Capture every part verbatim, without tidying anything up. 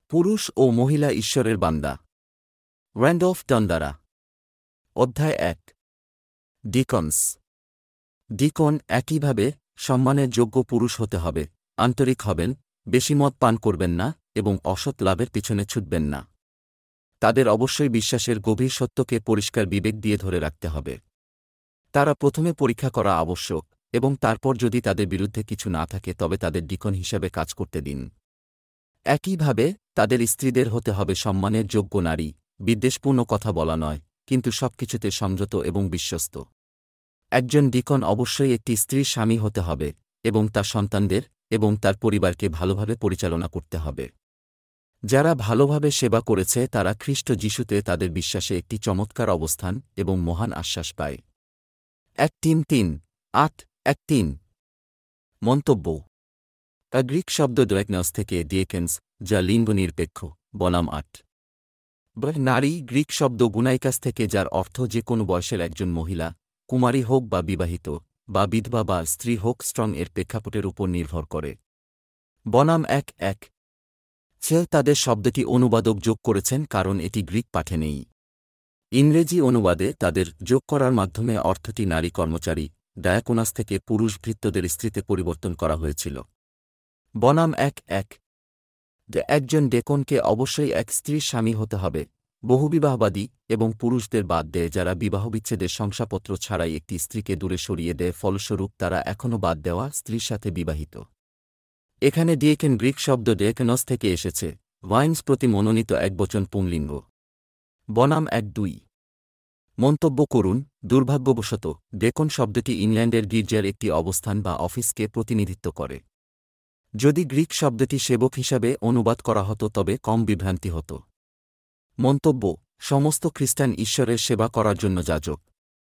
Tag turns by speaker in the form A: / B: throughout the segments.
A: পুরুষ ও মহিলা ঈশ্বরের বান্দা। Randolph Tondara. অধ্যায় এক। ডিকনস। ডিকন একইভাবে সম্মানের যোগ্য পুরুষ হতে হবে, আন্তরিক হবেন, বেশি মদ পান করবেন না এবং অসৎ লাভের পিছনে ছুটবেন না। তাদের অবশ্যই বিশ্বাসের গভীর সত্যকে পরিষ্কার বিবেক দিয়ে ধরে রাখতে হবে। তারা প্রথমে পরীক্ষা করা আবশ্যক এবং তারপর যদি তাদের বিরুদ্ধে কিছু না থাকে তবে তাদের ডিকন হিসাবে কাজ করতে দিন। একইভাবে তাদের স্ত্রীদের হতে হবে সম্মানের যোগ্য নারী, বিদ্বেষপূর্ণ কথা বলা নয়, কিন্তু সবকিছুতে সংযত এবং বিশ্বস্ত। একজন ডিকন অবশ্যই একটি স্ত্রীর স্বামী হতে হবে এবং তার সন্তানদের এবং তার পরিবারকে ভালোভাবে পরিচালনা করতে হবে। যারা ভালোভাবে সেবা করেছে তারা খ্রিস্ট যিশুতে তাদের বিশ্বাসে একটি চমৎকার অবস্থান এবং মহান আশ্বাস পায়। এক তিন তিন আট এক তিন। মন্তব্য। তা গ্রিক শব্দ ডোয়েকনস থেকে ডিয়েকেন্স, যা লিঙ্গনিরপেক্ষ, বনাম আট। নারী গ্রিক শব্দ গুনাইকাস থেকে, যার অর্থ যে কোনো বয়সের একজন মহিলা, কুমারী হোক বা বিবাহিত বা বিধবা বা স্ত্রী হোক, স্ট্রং এর প্রেক্ষাপটের উপর নির্ভর করে। বনাম এক এক। ছেল তাদের শব্দটি অনুবাদক যোগ করেছেন কারণ এটি গ্রিক পাঠে নেই। ইংরেজি অনুবাদে তাদের যোগ করার মাধ্যমে অর্থটি নারী কর্মচারী ডায়াকোনাস থেকে পুরুষ ভৃত্যদের স্ত্রীতে পরিবর্তন করা হয়েছিল। বনাম এক এক। যে একজন ডেকনকে অবশ্যই এক স্ত্রীর স্বামী হতে হবে, বহুবিবাহবাদী এবং পুরুষদের বাদ দেয় যারা বিবাহবিচ্ছেদের শংসাপত্র ছাড়াই একটি স্ত্রীকে দূরে সরিয়ে দেয়, ফলস্বরূপ তারা এখনও বাদ দেওয়া স্ত্রীর সাথে বিবাহিত। এখানে ডিয়েকেন গ্রিক শব্দ ডেকনস থেকে এসেছে, ওয়াইন্স প্রতি মনোনীত একবচন পুংলিঙ্গ। বনাম এক দুই। মন্তব্য করুন। দুর্ভাগ্যবশত ডেকন শব্দটি ইংল্যান্ডের গির্জার একটি অবস্থান বা অফিসকে প্রতিনিধিত্ব করে। যদি গ্রিক শব্দটি সেবক হিসাবে অনুবাদ করা হতো তবে কম বিভ্রান্তি হতো। মন্তব্য। সমস্ত খ্রিস্টান ঈশ্বরের সেবা করার জন্য যাজক।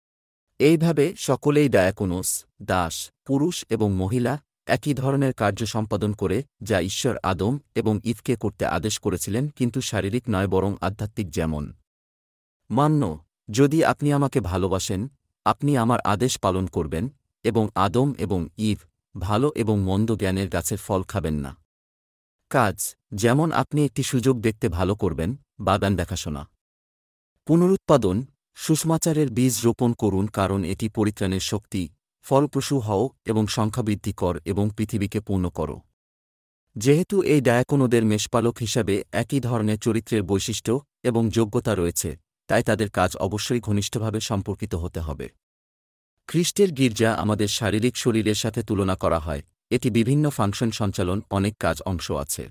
A: এইভাবে সকলেই ডায়াকোনোস, দাস, পুরুষ এবং মহিলা একই ধরনের কার্য সম্পাদন করে যা ঈশ্বর আদম এবং ইভকে করতে আদেশ করেছিলেন, কিন্তু শারীরিক নয় বরং আধ্যাত্মিক। যেমন মান্য, যদি আপনি আমাকে ভালোবাসেন আপনি আমার আদেশ পালন করবেন, এবং আদম এবং ইভ ভালো এবং মন্দ জ্ঞানের গাছের ফল খাবেন না। কাজ, যেমন আপনি একটি সুযোগ দেখতে ভালো করবেন, বাগান দেখাশোনা। পুনরুৎপাদন, সুষমাচারের বীজ রোপণ করুন কারণ এটি পরিত্রাণের শক্তি, ফলপ্রসূ হও এবং সংখ্যাবৃদ্ধি কর এবং পৃথিবীকে পূর্ণ করো। যেহেতু এই ডায়াকোনোদের মেষপালক হিসাবে একই ধরনের চরিত্রের বৈশিষ্ট্য এবং যোগ্যতা রয়েছে, তাই তাদের কাজ অবশ্যই ঘনিষ্ঠভাবে সম্পর্কিত হতে হবে। খ্রিস্টের গির্জা আমাদের শারীরিক শরীরের সাথে তুলনা করা হয়, এটি বিভিন্ন ফাংশন সঞ্চালন অনেক কাজ অংশ আছে।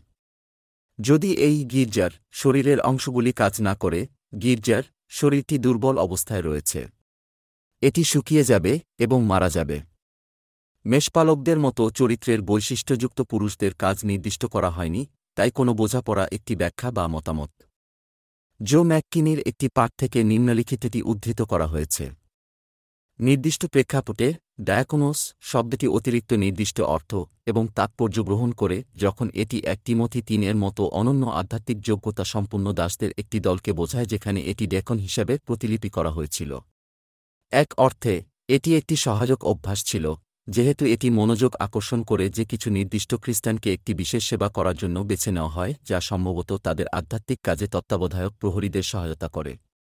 A: যদি এই গির্জার শরীরের অংশগুলি কাজ না করে, গির্জার শরীরটি দুর্বল অবস্থায় রয়েছে। এটি শুকিয়ে যাবে এবং মারা যাবে। মেষপালকদের মতো চরিত্রের বৈশিষ্ট্যযুক্ত পুরুষদের কাজ নির্দিষ্ট করা হয়নি, তাই কোনো বোঝাপড়া একটি ব্যাখ্যা বা মতামত। জো ম্যাককিনির একটি পাঠ থেকে নিম্নলিখিতটি উদ্ধৃত করা হয়েছে। নির্দিষ্ট প্রেক্ষাপটে ডায়াকোনোস শব্দটি অতিরিক্ত নির্দিষ্ট অর্থ এবং তাৎপর্য গ্রহণ করে যখন এটি এক তিমথি তিন এর মতো অনন্য আধ্যাত্মিক যোগ্যতা সম্পন্ন দাসদের একটি দলকে বোঝায়, যেখানে এটি ডেকন হিসাবে প্রতিলিপি করা হয়েছিল। এক অর্থে এটি একটি সহায়ক অভ্যাস ছিল, যেহেতু এটি মনোযোগ আকর্ষণ করে যে কিছু নির্দিষ্ট খ্রিস্টানকে একটি বিশেষ সেবা করার জন্য বেছে নেওয়া হয়, যা সম্ভবত তাদের আধ্যাত্মিক কাজে তত্ত্বাবধায়ক প্রহরীদের সহায়তা করে।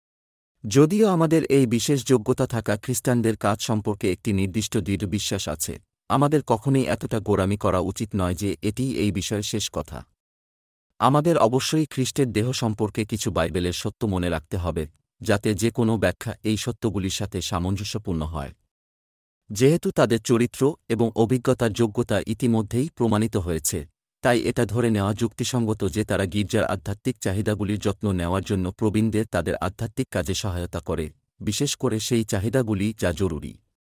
A: যদিও আমাদের এই বিশেষ যোগ্যতা থাকা খ্রিস্টানদের কাজ সম্পর্কে একটি নির্দিষ্ট দৃঢ় বিশ্বাস আছে, আমাদের কখনোই এতটা গোঁড়ামি করা উচিত নয় যে এটিই এই বিষয়ে শেষ কথা। আমাদের অবশ্যই খ্রিস্টের দেহ সম্পর্কে কিছু বাইবেলের সত্য মনে রাখতে হবে, যাতে যে কোনো ব্যাখ্যা এই সত্যগুলির সাথে সামঞ্জস্যপূর্ণ হয়। যেহেতু তাদের চরিত্র এবং অভিজ্ঞতার যোগ্যতা ইতিমধ্যেই প্রমাণিত হয়েছে, তাই এটা ধরে নেওয়া যুক্তিসঙ্গত যে তারা গির্জার আধ্যাত্মিক চাহিদাগুলির যত্ন নেওয়ার জন্য প্রবীণদের তাদের আধ্যাত্মিক কাজে সহায়তা করে, বিশেষ করে সেই চাহিদাগুলি যা জরুরি।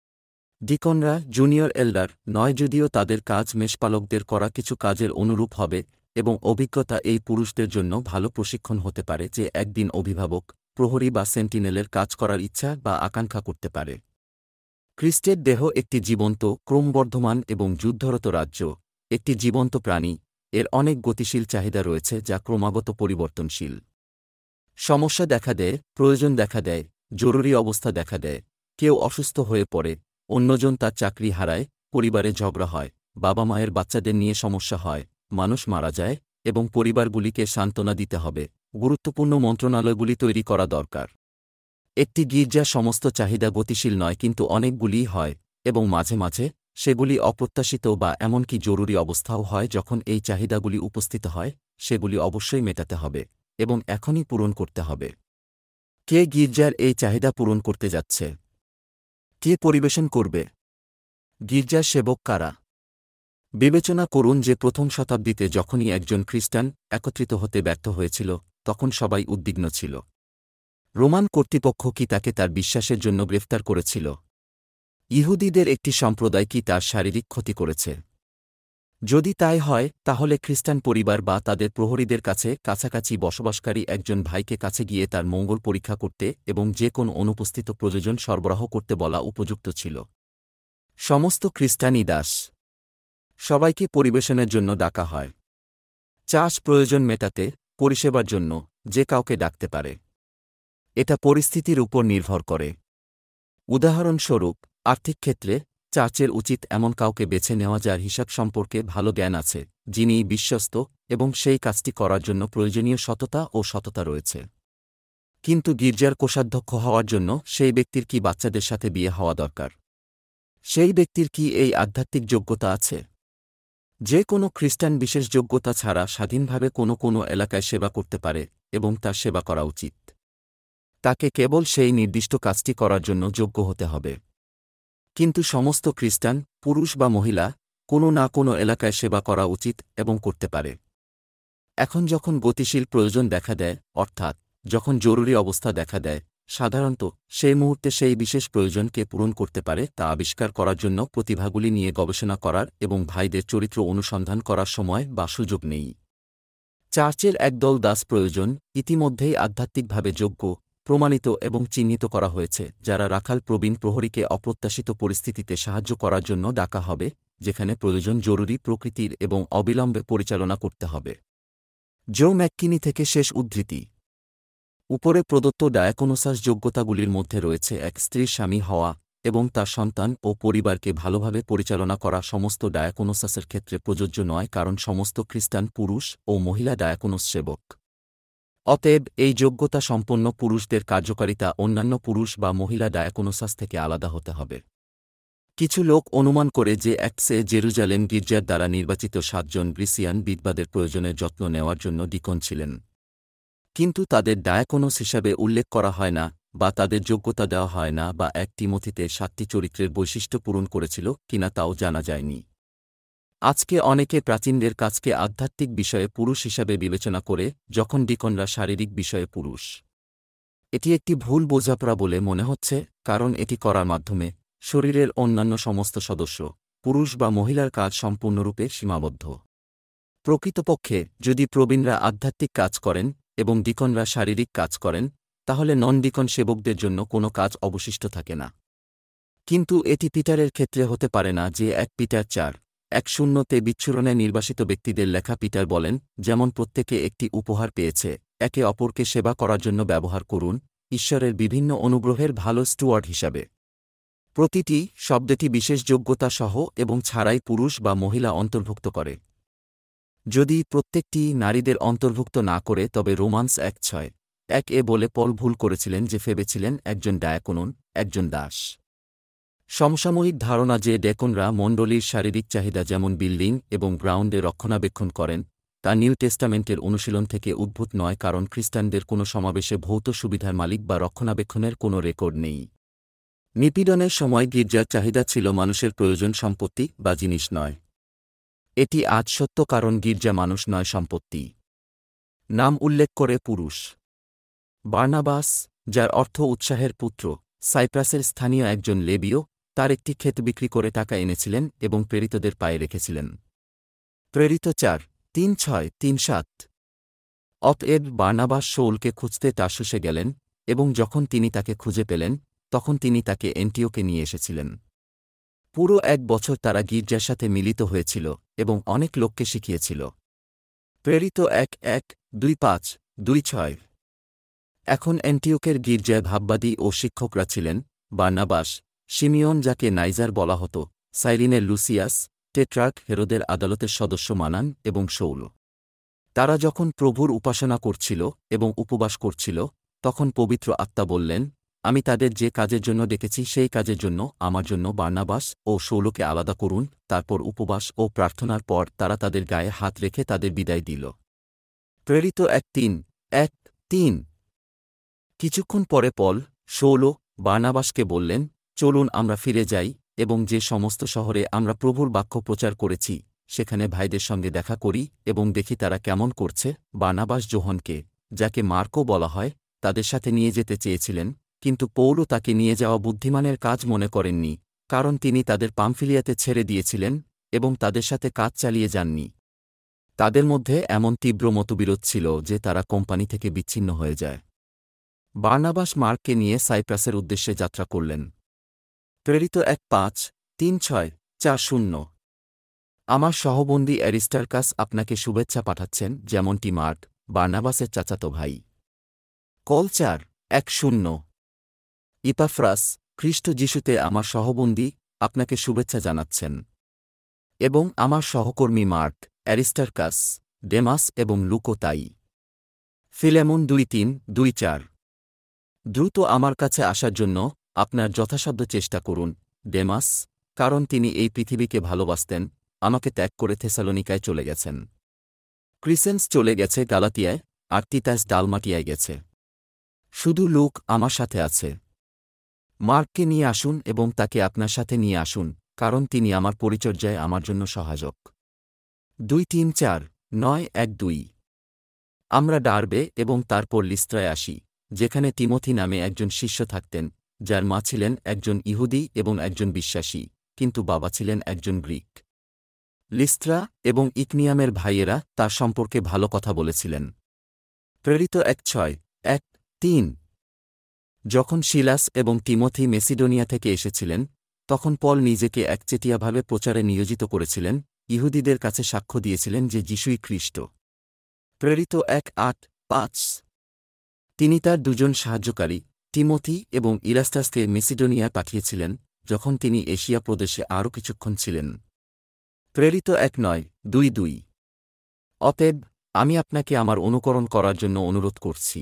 A: ডিকনরা জুনিয়র এল্ডার নয়, যদিও তাদের কাজ মেষপালকদের করা কিছু কাজের অনুরূপ হবে, এবং অভিজ্ঞতা এই পুরুষদের জন্য ভালো প্রশিক্ষণ হতে পারে যে একদিন অভিভাবক, প্রহরী বা সেন্টিনেলের কাজ করার ইচ্ছা বা আকাঙ্ক্ষা করতে পারে। খ্রিস্টের দেহ একটি জীবন্ত, ক্রমবর্ধমান এবং যুদ্ধরত রাজ্য, একটি জীবন্ত প্রাণী, এর অনেক গতিশীল চাহিদা রয়েছে যা ক্রমাগত পরিবর্তনশীল। সমস্যা দেখা দেয়, প্রয়োজন দেখা দেয়, জরুরি অবস্থা দেখা দেয়, কেউ অসুস্থ হয়ে পড়ে, অন্যজন তার চাকরি হারায়, পরিবারে ঝগড়া হয়, বাবা মায়ের বাচ্চাদের নিয়ে সমস্যা হয়, মানুষ মারা যায়, এবং পরিবারগুলিকে সান্ত্বনা দিতে হবে। গুরুত্বপূর্ণ মন্ত্রণালয়গুলি তৈরি করা দরকার। একটি গির্জা সমস্ত চাহিদা গতিশীল নয়, কিন্তু অনেকগুলিই হয়, এবং মাঝে মাঝে সেগুলি অপ্রত্যাশিত বা এমনকি জরুরি অবস্থাও হয়। যখন এই চাহিদাগুলি উপস্থিত হয়, সেগুলি অবশ্যই মেটাতে হবে এবং এখনই পূরণ করতে হবে। কে গির্জার এই চাহিদা পূরণ করতে যাচ্ছে? কে পরিবেশন করবে? গির্জার সেবক কারা? বিবেচনা করুন যে প্রথম শতাব্দীতে যখনই একজন খ্রিস্টান একত্রিত হতে ব্যর্থ হয়েছিল, তখন সবাই উদ্বিগ্ন ছিল। রোমান কর্তৃপক্ষ কি তাকে তার বিশ্বাসের জন্য গ্রেফতার করেছিল? ইহুদিদের একটি সম্প্রদায় কি তার শারীরিক ক্ষতি করেছে? যদি তাই হয়, তাহলে খ্রিস্টান পরিবার বা তাদের প্রহরীদের কাছে কাছাকাছি বসবাসকারী একজন ভাইকে কাছে গিয়ে তার মঙ্গল পরীক্ষা করতে এবং যে কোন অনুপস্থিত প্রয়োজন সরবরাহ করতে বলা উপযুক্ত ছিল। সমস্ত খ্রিস্টানই দাস। সবাইকে পরিবেশনের জন্য ডাকা হয়। চাষ প্রয়োজন মেটাতে, পরিষেবার জন্য যে কাউকে ডাকতে পারে। এটা পরিস্থিতির উপর নির্ভর করে। উদাহরণস্বরূপ, আর্থিক ক্ষেত্রে চার্চের উচিত এমন কাউকে বেছে নেওয়া যার হিসাব সম্পর্কে ভালো জ্ঞান আছে, যিনি বিশ্বস্ত এবং সেই কাজটি করার জন্য প্রয়োজনীয় সততা ও সততা রয়েছে। কিন্তু গির্জার কোষাধ্যক্ষ হওয়ার জন্য সেই ব্যক্তির কি বাচ্চাদের সাথে বিয়ে হওয়া দরকার? সেই ব্যক্তির কি এই আধ্যাত্মিক যোগ্যতা আছে? যে কোনো খ্রিস্টান বিশেষ যোগ্যতা ছাড়া স্বাধীনভাবে কোনো কোনো এলাকায় সেবা করতে পারে এবং তার সেবা করা উচিত। তাকে কেবল সেই নির্দিষ্ট কাজটি করার জন্য যোগ্য হতে হবে। কিন্তু সমস্ত খ্রিস্টান, পুরুষ বা মহিলা, কোনো না কোনো এলাকায় সেবা করা উচিত এবং করতে পারে। এখন যখন গতিশীল প্রয়োজন দেখা দেয়, অর্থাৎ যখন জরুরি অবস্থা দেখা দেয়, সাধারণত সেই মুহূর্তে সেই বিশেষ প্রয়োজনকে পূরণ করতে পারে তা আবিষ্কার করার জন্য প্রতিভাগুলি নিয়ে গবেষণা করার এবং ভাইদের চরিত্র অনুসন্ধান করার সময় বা সুযোগ নেই। চার্চের একদল দাস প্রয়োজন ইতিমধ্যেই আধ্যাত্মিকভাবে যোগ্য, প্রমাণিত এবং চিহ্নিত করা হয়েছে, যারা রাখাল প্রবীণ প্রহরীকে অপ্রত্যাশিত পরিস্থিতিতে সাহায্য করার জন্য ডাকা হবে, যেখানে প্রয়োজন জরুরি প্রকৃতির এবং অবিলম্বে পরিচালনা করতে হবে। জো ম্যাককিনি থেকে শেষ উদ্ধৃতি। উপরে প্রদত্ত ডায়াকোনোসাস যোগ্যতাগুলির মধ্যে রয়েছে এক স্ত্রীর স্বামী হওয়া এবং তার সন্তান ও পরিবারকে ভালোভাবে পরিচালনা করা। সমস্ত ডায়াকোনোসাসের ক্ষেত্রে প্রযোজ্য নয়, কারণ সমস্ত খ্রিস্টান পুরুষ ও মহিলা ডায়াকোনোস সেবক। অতএব এই যোগ্যতা সম্পন্ন পুরুষদের কার্যকারিতা অন্যান্য পুরুষ বা মহিলা ডায়াকোনোসাস থেকে আলাদা হতে হবে। কিছু লোক অনুমান করে যে অ্যাক্টসে জেরুজালেম গির্জার দ্বারা নির্বাচিত সাতজন গ্রিসিয়ান বিধবাদের প্রয়োজনের যত্ন নেওয়ার জন্য ডিকন ছিলেন, কিন্তু তাদের ডায়াকোনোস হিসাবে উল্লেখ করা হয় না বা তাদের যোগ্যতা দেওয়া হয় না, বা এক তিমোথীতে সাতটি চরিত্রের বৈশিষ্ট্য পূরণ করেছিল কিনা তাও জানা যায়নি। আজকে অনেকে প্রাচীনদের কাজকে আধ্যাত্মিক বিষয়ে পুরুষ হিসাবে বিবেচনা করে, যখন ডিকনরা শারীরিক বিষয়ে পুরুষ। এটি একটি ভুল বোঝাপড়া বলে মনে হচ্ছে, কারণ এটি করার মাধ্যমে শরীরের অন্যান্য সমস্ত সদস্য, পুরুষ বা মহিলার কাজ সম্পূর্ণরূপে সীমাবদ্ধ। প্রকৃতপক্ষে যদি প্রবীণরা আধ্যাত্মিক কাজ করেন এবং ডিকনরা শারীরিক কাজ করেন, তাহলে নন ডিকন সেবকদের জন্য কোনো কাজ অবশিষ্ট থাকে না। কিন্তু এটি পিটারের ক্ষেত্রে হতে পারে না, যে এক পিটার চার এক শূন্যতে বিচ্ছুরণে নির্বাসিত ব্যক্তিদের লেখা পিটার বলেন, যেমন প্রত্যেকে একটি উপহার পেয়েছে, একে অপরকে সেবা করার জন্য ব্যবহার করুন, ঈশ্বরের বিভিন্ন অনুগ্রহের ভালো স্টুয়ার্ড হিসাবে। প্রতিটি শব্দটি বিশেষ যোগ্যতা সহ এবং ছাড়াই পুরুষ বা মহিলা অন্তর্ভুক্ত করে। যদি প্রত্যেকটি নারীদের অন্তর্ভুক্ত না করে, তবে রোমান্স এক ছয় এক এ বলে পল ভুল করেছিলেন যে ফেবে ছিলেন একজন ডায়াকোনন, একজন দাস। সমসাময়িক ধারণা যে ডেকনরা মণ্ডলীর শারীরিক চাহিদা যেমন বিল্ডিং এবং গ্রাউন্ডে রক্ষণাবেক্ষণ করেন, তা নিউ টেস্টামেন্টের অনুশীলন থেকে উদ্ভূত নয়, কারণ খ্রিস্টানদের কোনো সমাবেশে ভৌত সুবিধার মালিক বা রক্ষণাবেক্ষণের কোনো রেকর্ড নেই। নিপীড়নের সময় গির্জার চাহিদা ছিল মানুষের প্রয়োজন, সম্পত্তি বা জিনিস নয়। এটি আজ সত্য, কারণ গির্জা মানুষ নয়, সম্পত্তি। নাম উল্লেখ করে পুরুষ। বার্নাবাস, যার অর্থ উৎসাহের পুত্র, সাইপ্রাসের স্থানীয় একজন লেবীয়, তার একটি ক্ষেত বিক্রি করে টাকা এনেছিলেন এবং প্রেরিতদের পায়ে রেখেছিলেন। প্রেরিত চার তিন ছয় তিন সাত। অতএব বার্নাবাস শৌলকে খুঁজতে টার্সুসে গেলেন, এবং যখন তিনি তাকে খুঁজে পেলেন, তখন তিনি তাকে এন্টিওকে নিয়ে এসেছিলেন। পুরো এক বছর তারা গির্জার সাথে মিলিত হয়েছিল এবং অনেক লোককে শিখিয়েছিল। প্রেরিত এক এক দুই পাঁচ দুই ছয়। এখন অ্যান্টিওকের গির্জায় ভাববাদী ও শিক্ষকরা ছিলেন বার্নাবাস, শিমিয়ন যাকে নাইজার বলা হতো, সাইরিনের লুসিয়াস, টেট্রার্ক হেরোদের আদালতের সদস্য মানান এবং শৌল। তারা যখন প্রভুর উপাসনা করছিল এবং উপবাস করছিল, তখন পবিত্র আত্মা বললেন, আমি তাদের যে কাজের জন্য ডেকেছি সেই কাজের জন্য আমার জন্য বার্নাবাস ও শৌলকে আলাদা করুন। তারপর উপবাস ও প্রার্থনার পর তারা তাদের গায়ে হাত রেখে তাদের বিদায় দিল। প্রেরিত এক তিন এক তিন। কিছুক্ষণ পরে পল, শৌল, বার্নাবাসকে বললেন, চলুন আমরা ফিরে যাই এবং যে সমস্ত শহরে আমরা প্রভুর বাক্য প্রচার করেছি সেখানে ভাইদের সঙ্গে দেখা করি এবং দেখি তারা কেমন করছে। বার্নাবাস যোহনকে, যাকে মার্কো বলা হয়, তাদের সাথে নিয়ে যেতে চেয়েছিলেন, কিন্তু পৌলও তাকে নিয়ে যাওয়া বুদ্ধিমানের কাজ মনে করেননি, কারণ তিনি তাদের পামফিলিয়াতে ছেড়ে দিয়েছিলেন এবং তাদের সাথে কাজ চালিয়ে যাননি। তাদের মধ্যে এমন তীব্র মতবিরোধ ছিল যে তারা কোম্পানি থেকে বিচ্ছিন্ন হয়ে যায়। বার্নাবাস মার্ককে নিয়ে সাইপ্রাসের উদ্দেশ্যে যাত্রা করলেন। প্রেরিত এক পাঁচ তিন ছয় চার শূন্য। আমার সহবন্দী অ্যারিস্টার্কাস আপনাকে শুভেচ্ছা পাঠাচ্ছেন, যেমনটি মার্ক, বার্নাবাসের চাচাতো ভাই। কল চার এক শূন্য। ইপাফ্রাস, খ্রিস্ট যিশুতে আমার সহবন্দী, আপনাকে শুভেচ্ছা জানাচ্ছেন, এবং আমার সহকর্মী মার্ক, অ্যারিস্টার্কাস, ডেমাস এবং লুকো তাই। ফিলেমন দুই তিন দুই চার। দ্রুত আমার কাছে আসার জন্য আপনার যথাসাধ্য চেষ্টা করুন, ডেমাস, কারণ তিনি এই পৃথিবীকে ভালোবাসতেন, আমাকে ত্যাগ করে থেসালোনিকায় চলে গেছেন। ক্রিসেন্স চলে গেছে গালাতিয়ায়, আর তিতাস ডালমাটিয়ায় গেছে। শুধু লুক আমার সাথে আছে। মার্ককে নিয়ে আসুন এবং তাকে আপনার সাথে নিয়ে আসুন, কারণ তিনি আমার পরিচর্যায় আমার জন্য সহায়ক। দুই তিন চার নয় এক দুই। আমরা ডারবে এবং তারপর লিস্ত্রায় আসি, যেখানে তিমোথি নামে একজন শিষ্য থাকতেন, যার মা ছিলেন একজন ইহুদি এবং একজন বিশ্বাসী, কিন্তু বাবা ছিলেন একজন গ্রিক। লিস্ত্রা এবং ইকনিয়ামের ভাইয়েরা তার সম্পর্কে ভালো কথা বলেছিলেন। প্রেরিত এক ছয় এক তিন। যখন শিলাস এবং তিমোথি মেসিডোনিয়া থেকে এসেছিলেন, তখন পল নিজেকে একচেটিয়াভাবে প্রচারে নিয়োজিত করেছিলেন, ইহুদিদের কাছে সাক্ষ্য দিয়েছিলেন যে যিশুই খ্রিস্ট। প্রেরিত এক আট পাঁচ। তিনি তার দুজন সাহায্যকারী, তিমোথি এবং ইরাস্টাসকে মেসিডোনিয়ায় পাঠিয়েছিলেন, যখন তিনি এশিয়া প্রদেশে আরও কিছুক্ষণ ছিলেন। প্রেরিত এক নয় দুই দুই। অতএব আমি আপনাকে আমার অনুকরণ করার জন্য অনুরোধ করছি।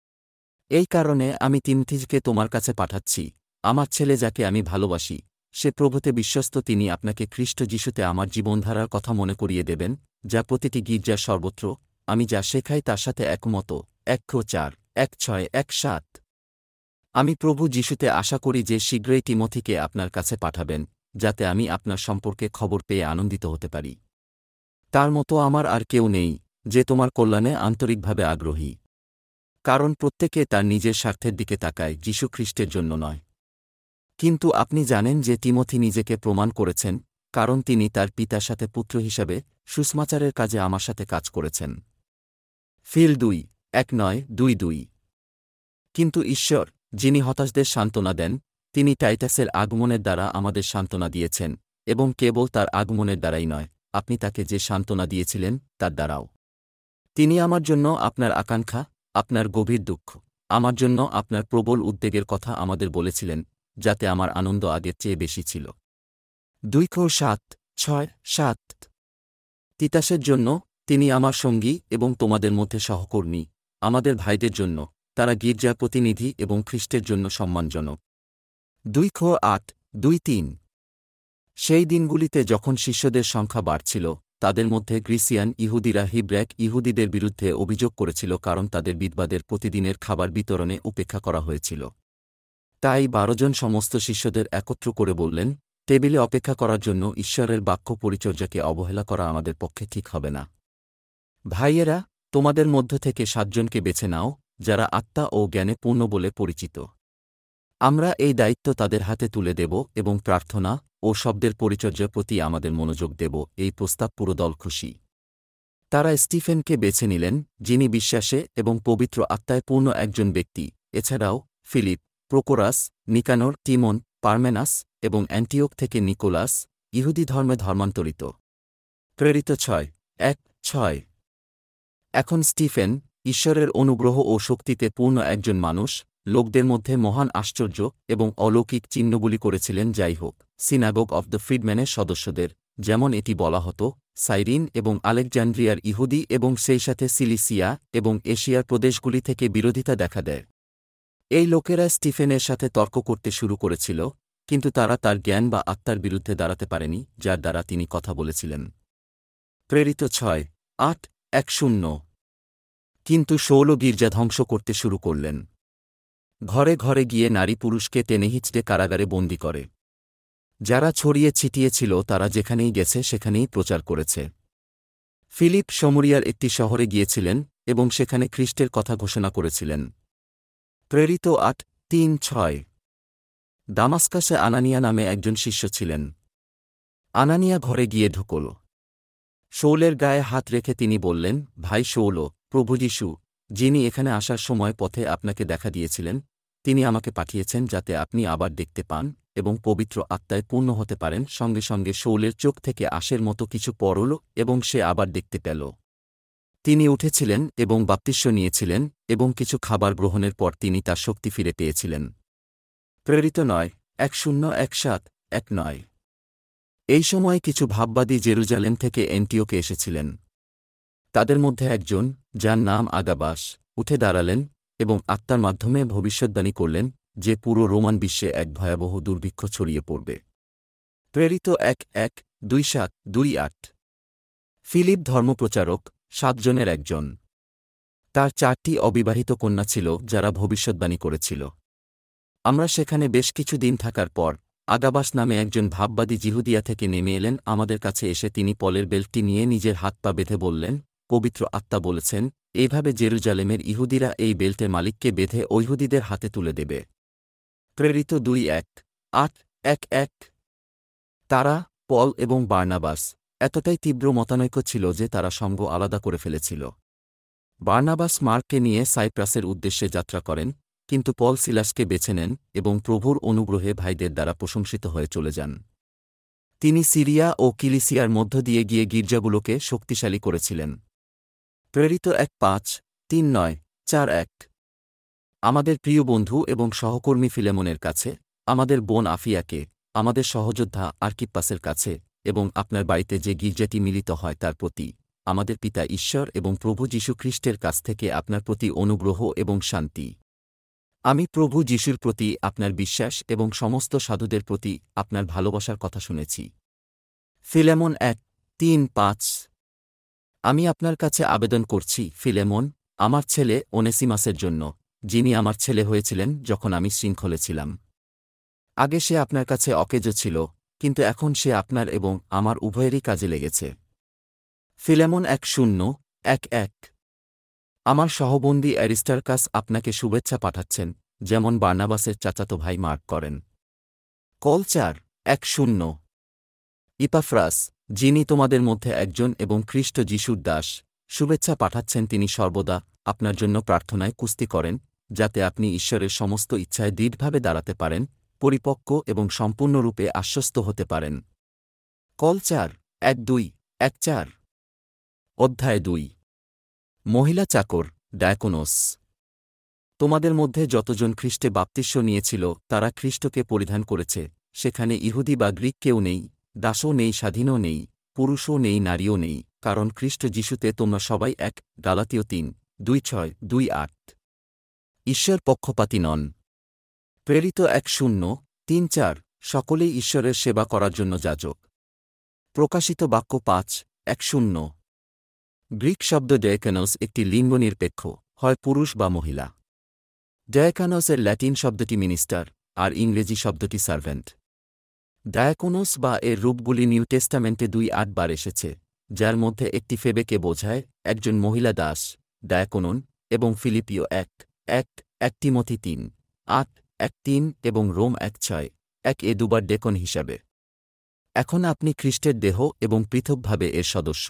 A: এই কারণে আমি তিমোথিকে তোমার কাছে পাঠাচ্ছি, আমার ছেলে যাকে আমি ভালোবাসি, সে প্রভুতে বিশ্বস্ত। তিনি আপনাকে খ্রিস্ট যিশুতে আমার জীবনধারার কথা মনে করিয়ে দেবেন, যা প্রতিটি গির্জার সর্বত্র আমি যা শেখাই তার সাথে একমত। এক চার এক ছয় এক সাত। আমি প্রভু যিশুতে আশা করি যে শীঘ্রই তিমোথিকে আপনার কাছে পাঠাবেন, যাতে আমি আপনার সম্পর্কে খবর পেয়ে আনন্দিত হতে পারি। তার মতো আমার আর কেউ নেই, যে তোমার কল্যাণে আন্তরিকভাবে আগ্রহী, কারণ প্রত্যেকে তার নিজের স্বার্থের দিকে তাকায়, যীশু খ্রিস্টের জন্য নয়। কিন্তু আপনি জানেন যে তিমোথি নিজেকে প্রমাণ করেছেন, কারণ তিনি তার পিতার সাথে পুত্র হিসাবে সুসমাচারের কাজে আমার সাথে কাজ করেছেন। ফিল দুই এক নয় দুই দুই। কিন্তু ঈশ্বর, যিনি হতাশদের সান্ত্বনা দেন, তিনি টাইটাসের আগমনের দ্বারা আমাদের সান্ত্বনা দিয়েছেন, এবং কেবল তার আগমনের দ্বারাই নয়, আপনি তাকে যে সান্ত্বনা দিয়েছিলেন তার দ্বারাও। তিনি আমার জন্য আপনার আকাঙ্ক্ষা, আপনার গভীর দুঃখ, আমার জন্য আপনার প্রবল উদ্বেগের কথা আমাদের বলেছিলেন, যাতে আমার আনন্দ আগের চেয়ে বেশি ছিল। দুই সাত ছয় সাত। তিতাসের জন্য, তিনি আমার সঙ্গী এবং তোমাদের মধ্যে সহকর্মী, আমাদের ভাইদের জন্য, তারা গির্জার প্রতিনিধি এবং খ্রিস্টের জন্য সম্মানজনক। দুই আট দুই তিন। সেই দিনগুলিতে যখন শিষ্যদের সংখ্যা বাড়ছিল, তাদের মধ্যে গ্রিসিয়ান ইহুদিরা হিব্রেক ইহুদিদের বিরুদ্ধে অভিযোগ করেছিল, কারণ তাদের বিধবাদের প্রতিদিনের খাবার বিতরণে উপেক্ষা করা হয়েছিল। তাই বারো জন সমস্ত শিষ্যদের একত্র করে বললেন, টেবিলে অপেক্ষা করার জন্য ঈশ্বরের বাক্য পরিচর্যাকে অবহেলা করা আমাদের পক্ষে ঠিক হবে না। ভাইয়েরা, তোমাদের মধ্য থেকে সাতজনকে বেছে নাও, যারা আত্মা ও জ্ঞানে পূর্ণ বলে পরিচিত। আমরা এই দায়িত্ব তাদের হাতে তুলে দেব এবং প্রার্থনা ও শব্দের পরিচর্যার প্রতি আমাদের মনোযোগ দেব। এই প্রস্তাব পুরো দল খুশি। তারা স্টিফেনকে বেছে নিলেন, যিনি বিশ্বাসে এবং পবিত্র আত্মায় পূর্ণ একজন ব্যক্তি। এছাড়াও ফিলিপ, প্রোকোরাস, নিকানোর, তিমন, পার্মেনাস এবং অ্যান্টিওক থেকে নিকোলাস, ইহুদি ধর্মে ধর্মান্তরিত। প্রেরিত ছয় এক ছয়। এখন স্টিফেন, ঈশ্বরের অনুগ্রহ ও শক্তিতে পূর্ণ একজন মানুষ, লোকদের মধ্যে মহান আশ্চর্য এবং অলৌকিক চিহ্নগুলি করেছিলেন। যাই হোক, সিনাগোগ অফ দ্য ফ্রিডম্যানের সদস্যদের, যেমন এটি বলা হতো, সাইরিন এবং আলেকজান্ড্রিয়ার ইহুদি এবং সেই সাথে সিলিসিয়া এবং এশিয়ার প্রদেশগুলি থেকে বিরোধিতা দেখা দেয়। এই লোকেরা স্টিফেনের সাথে তর্ক করতে শুরু করেছিল, কিন্তু তারা তার জ্ঞান বা আত্মার বিরুদ্ধে দাঁড়াতে পারেনি, যার দ্বারা তিনি কথা বলেছিলেন। প্রেরিত ছয় আট এক শূন্য কিন্তু শৌল গির্জা ধ্বংস করতে শুরু করলেন। ঘরে ঘরে গিয়ে নারী পুরুষকে টেনে হিঁচড়ে কারাগারে বন্দী করে। যারা ছড়িয়ে ছিটিয়েছিল তারা যেখানেই গেছে সেখানেই প্রচার করেছে। ফিলিপ সমরিয়ার একটি শহরে গিয়েছিলেন এবং সেখানে খ্রিস্টের কথা ঘোষণা করেছিলেন। প্রেরিত আট তিন ছয় দামাস্কাসে আনানিয়া নামে একজন শিষ্য ছিলেন। আনানিয়া ঘরে গিয়ে ঢুকল। শৌলের গায়ে হাত রেখে তিনি বললেন, ভাই শৌল, প্রভু যীশু, যিনি এখানে আসার সময় পথে আপনাকে দেখা দিয়েছিলেন, তিনি আমাকে পাঠিয়েছেন যাতে আপনি আবার দেখতে পান এবং পবিত্র আত্মায় পূর্ণ হতে পারেন। সঙ্গে সঙ্গে শৌলের চোখ থেকে আশের মতো কিছু পড়ল এবং সে আবার দেখতে পেল। তিনি উঠেছিলেন এবং বাপ্তিস্ম নিয়েছিলেন এবং কিছু খাবার গ্রহণের পর তিনি তার শক্তি ফিরে পেয়েছিলেন। প্রেরিত নয় এক শূন্য এক সাত এক নয় এই সময় কিছু ভাববাদী জেরুজালেম থেকে অ্যান্টিওকে এসেছিলেন। তাদের মধ্যে একজন, যার নাম আগাবাস, উঠে দাঁড়ালেন এবং আত্মার মাধ্যমে ভবিষ্যদ্বাণী করলেন যে পুরো রোমান বিশ্বে এক ভয়াবহ দুর্ভিক্ষ ছড়িয়ে পড়বে। প্রেরিত এক এক দুই সাত দুই আট ফিলিপ ধর্মপ্রচারক, সাতজনের একজন। তার চারটি অবিবাহিত কন্যা ছিল যারা ভবিষ্যদ্বাণী করেছিল। আমরা সেখানে বেশ কিছু দিন থাকার পর আগাবাস নামে একজন ভাববাদী জিহুদিয়া থেকে নেমে এলেন আমাদের কাছে এসে তিনি পলের বেল্টটি নিয়ে নিজের হাত পা বেঁধে বললেন, পবিত্র আত্মা বলেছেন, এইভাবে জেরুজালেমের ইহুদিরা এই বেল্টের মালিককে বেঁধে ঐহুদিদের হাতে তুলে দেবে। প্রেরিত দুই এক আট এক এক তারা, পল এবং বার্নাবাস, এতটাই তীব্র মতানৈক্য ছিল যে তারা সঙ্গ আলাদা করে ফেলেছিল। বার্নাবাস মার্ককে নিয়ে সাইপ্রাসের উদ্দেশ্যে যাত্রা করেন, কিন্তু পল সিলাসকে বেছে নেন এবং প্রভুর অনুগ্রহে ভাইদের দ্বারা প্রশংসিত হয়ে চলে যান। তিনি সিরিয়া ও কিলিসিয়ার মধ্য দিয়ে গিয়ে গির্জাগুলোকে শক্তিশালী করেছিলেন। প্রেরিত এক পাঁচ তিন নয় চার এক আমাদের প্রিয় বন্ধু এবং সহকর্মী ফিলেমনের কাছে, আমাদের বোন আফিয়াকে, আমাদের সহযোদ্ধা আর্কিপ্পাসের কাছে এবং আপনার বাড়িতে যে গির্জাটি মিলিত হয় তার প্রতি, আমাদের পিতা ঈশ্বর এবং প্রভু যীশু খ্রিস্টের কাছ থেকে আপনার প্রতি অনুগ্রহ এবং শান্তি। আমি প্রভু যীশুর প্রতি আপনার বিশ্বাস এবং সমস্ত সাধুদের প্রতি আপনার ভালোবাসার কথা শুনেছি। ফিলেমন এক তিন পাঁচ আমি আপনার কাছে আবেদন করছি, ফিলেমন, আমার ছেলে ওনেসিমাসের জন্য, যিনি আমার ছেলে হয়েছিলেন যখন আমি শৃঙ্খলে ছিলাম। আগে সে আপনার কাছে অকেজো ছিল, কিন্তু এখন সে আপনার এবং আমার উভয়েরই কাজে লেগেছে। ফিলেমন এক শূন্য এক এক আমার সহবন্দী অ্যারিস্টার্কাস আপনাকে শুভেচ্ছা পাঠাচ্ছেন, যেমন বার্নাবাসের চাচাতো ভাই মার্ক করেন। কল চার এক শূন্য ইপাফ্রাস, যিনি তোমাদের মধ্যে একজন এবং খ্রিস্ট যিশুর দাস, শুভেচ্ছা পাঠাচ্ছেন। তিনি সর্বদা আপনার জন্য প্রার্থনায় কুস্তি করেন, যাতে আপনি ঈশ্বরের সমস্ত ইচ্ছায় দৃঢ়ভাবে দাঁড়াতে পারেন, পরিপক্ক এবং সম্পূর্ণরূপে আশ্বস্ত হতে পারেন। কল চার এক দুই এক চার অধ্যায় দুই মহিলা চাকর, ডায়াকোনোস। তোমাদের মধ্যে যতজন খ্রিস্টে বাপ্তিস্ম নিয়েছিল তারা খ্রিস্টকে পরিধান করেছে, সেখানে ইহুদি বা গ্রিক কেউ নেই, দাসও নেই, স্বাধীনও নেই, পুরুষও নেই, নারীও নেই, কারণ খ্রিস্ট যিশুতে তোমরা সবাই এক। গালাতীয় তিন দুই ছয় দুই আট ঈশ্বর পক্ষপাতী নন। প্রেরিত এক শূন্য তিন চার সকলেই ঈশ্বরের সেবা করার জন্য যাজক। প্রকাশিত বাক্য পাঁচ এক শূন্য গ্রিক শব্দ ডায়াকোনোস একটি লিঙ্গনিরপেক্ষ, হয় পুরুষ বা মহিলা। ডায়াকোনোসের ল্যাটিন শব্দটি মিনিস্টার, আর ইংরেজি শব্দটি সার্ভেন্ট। ডায়াকোনোস বা এর রূপগুলি নিউ টেস্টামেন্টে দুই আট বার এসেছে, যার মধ্যে একটি ফেবেকে বোঝায়, একজন মহিলা দাস, ডায়াকোনন, এবং ফিলিপিও এক এক এক তিমথি তিন আট এক তিন এবং রোম এক ছয় এক এ দুবার ডেকন হিসাবে। এখন আপনি খ্রিস্টের দেহ এবং পৃথকভাবে এর সদস্য,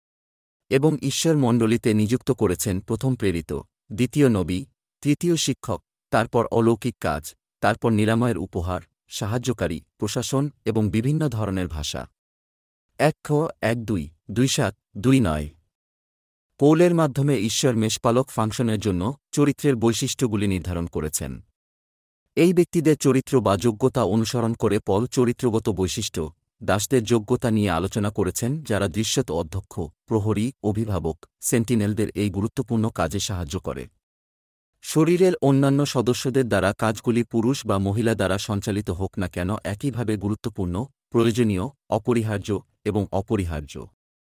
A: এবং ঈশ্বর মণ্ডলীতে নিযুক্ত করেছেন প্রথম প্রেরিত, দ্বিতীয় নবী, তৃতীয় শিক্ষক, তারপর অলৌকিক কাজ, তারপর নিরাময়ের উপহার, সাহায্যকারী, প্রশাসন এবং বিভিন্ন ধরনের ভাষা। এক খ এক দুই দুই সাত দুই নয় পৌলের মাধ্যমে ঈশ্বর মেষপালক ফাংশনের জন্য চরিত্রের বৈশিষ্ট্যগুলি নির্ধারণ করেছেন। এই ব্যক্তিদের চরিত্র বা যোগ্যতা অনুসরণ করে পল চরিত্রগত বৈশিষ্ট্য, দাসদের যোগ্যতা নিয়ে আলোচনা করেছেন, যারা দৃশ্যত অধ্যক্ষ, প্রহরী, অভিভাবক, সেন্টিনেলদের এই গুরুত্বপূর্ণ কাজে সাহায্য করে। শরীরের অন্যান্য সদস্যদের দ্বারা কাজগুলি পুরুষ বা মহিলা দ্বারা সঞ্চালিত হোক না কেন একইভাবে গুরুত্বপূর্ণ, প্রয়োজনীয়, অপরিহার্য এবং অপরিহার্য।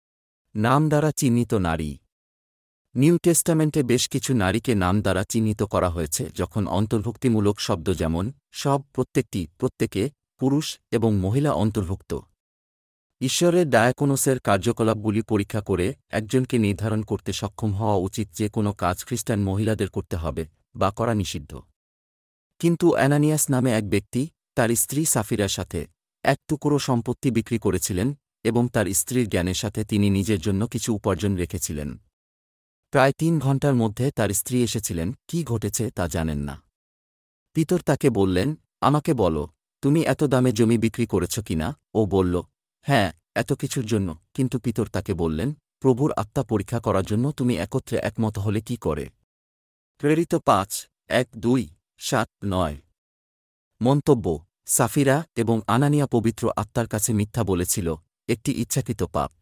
A: নাম দ্বারা চিহ্নিত নারী। নিউ টেস্টামেন্টে বেশ কিছু নারীকে নাম দ্বারা চিহ্নিত করা হয়েছে, যখন অন্তর্ভুক্তিমূলক শব্দ যেমন সব, প্রত্যেকটি, প্রত্যেকে, পুরুষ এবং মহিলা অন্তর্ভুক্ত। ঈশ্বরের ডায়াকোনোসের কার্যকলাপগুলি পরীক্ষা করে একজনকে নির্ধারণ করতে সক্ষম হওয়া উচিত যে কোনো কাজ খ্রিস্টান মহিলাদের করতে হবে বা করা নিষিদ্ধ। কিন্তু অ্যানানিয়াস নামে এক ব্যক্তি তার স্ত্রী সাফিরার সাথে এক টুকরো সম্পত্তি বিক্রি করেছিলেন এবং তার স্ত্রীর জ্ঞানের সাথে তিনি নিজের জন্য কিছু উপার্জন রেখেছিলেন। প্রায় তিন ঘণ্টার মধ্যে তার স্ত্রী এসেছিলেন, কি ঘটেছে তা জানেন না। পিতর তাকে বললেন, আমাকে বলো, তুমি এত দামে জমি বিক্রি করেছ কিনা? ও বলল, হ্যাঁ, এত কিছুর জন্য। কিন্তু পিতর তাকে বললেন, প্রভুর আত্মা পরীক্ষা করার জন্য তুমি একত্রে একমত হলে কি করে? প্রেরিত পাঁচ এক দুই সাত নয়। মন্তব্য: সাফিরা এবং আনানিয়া পবিত্র আত্মার কাছে মিথ্যা বলেছিল, একটি ইচ্ছাকৃত পাপ।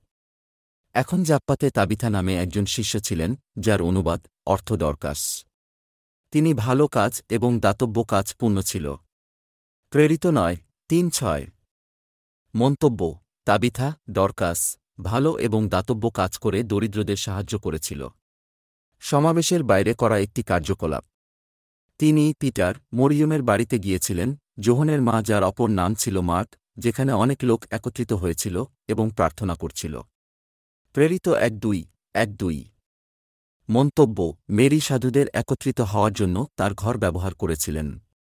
A: এখন জাপ্পাতে তাবিথা নামে একজন শিষ্য ছিলেন, যার অনুবাদ অর্থ ডরকাস। তিনি ভালো কাজ এবং দাতব্য কাজ পূর্ণ ছিল। প্রেরিত নয় তিন ছয়। মন্তব্য: তাবিথা, ডরকাস ভালো এবং দাতব্য কাজ করে দরিদ্রদের সাহায্য করেছিল। সমাবেশের বাইরে করা একটি কার্যকলাপ। তিনি পিটার, মরিয়মের বাড়িতে গিয়েছিলেন, যোহনের মা, যার অপর নাম ছিল মার্ক, যেখানে অনেক লোক একত্রিত হয়েছিল এবং প্রার্থনা করছিল। প্রেরিত এক দুই এক দুই। মন্তব্য: মেরি সাধুদের একত্রিত হওয়ার জন্য তার ঘর ব্যবহার করেছিলেন।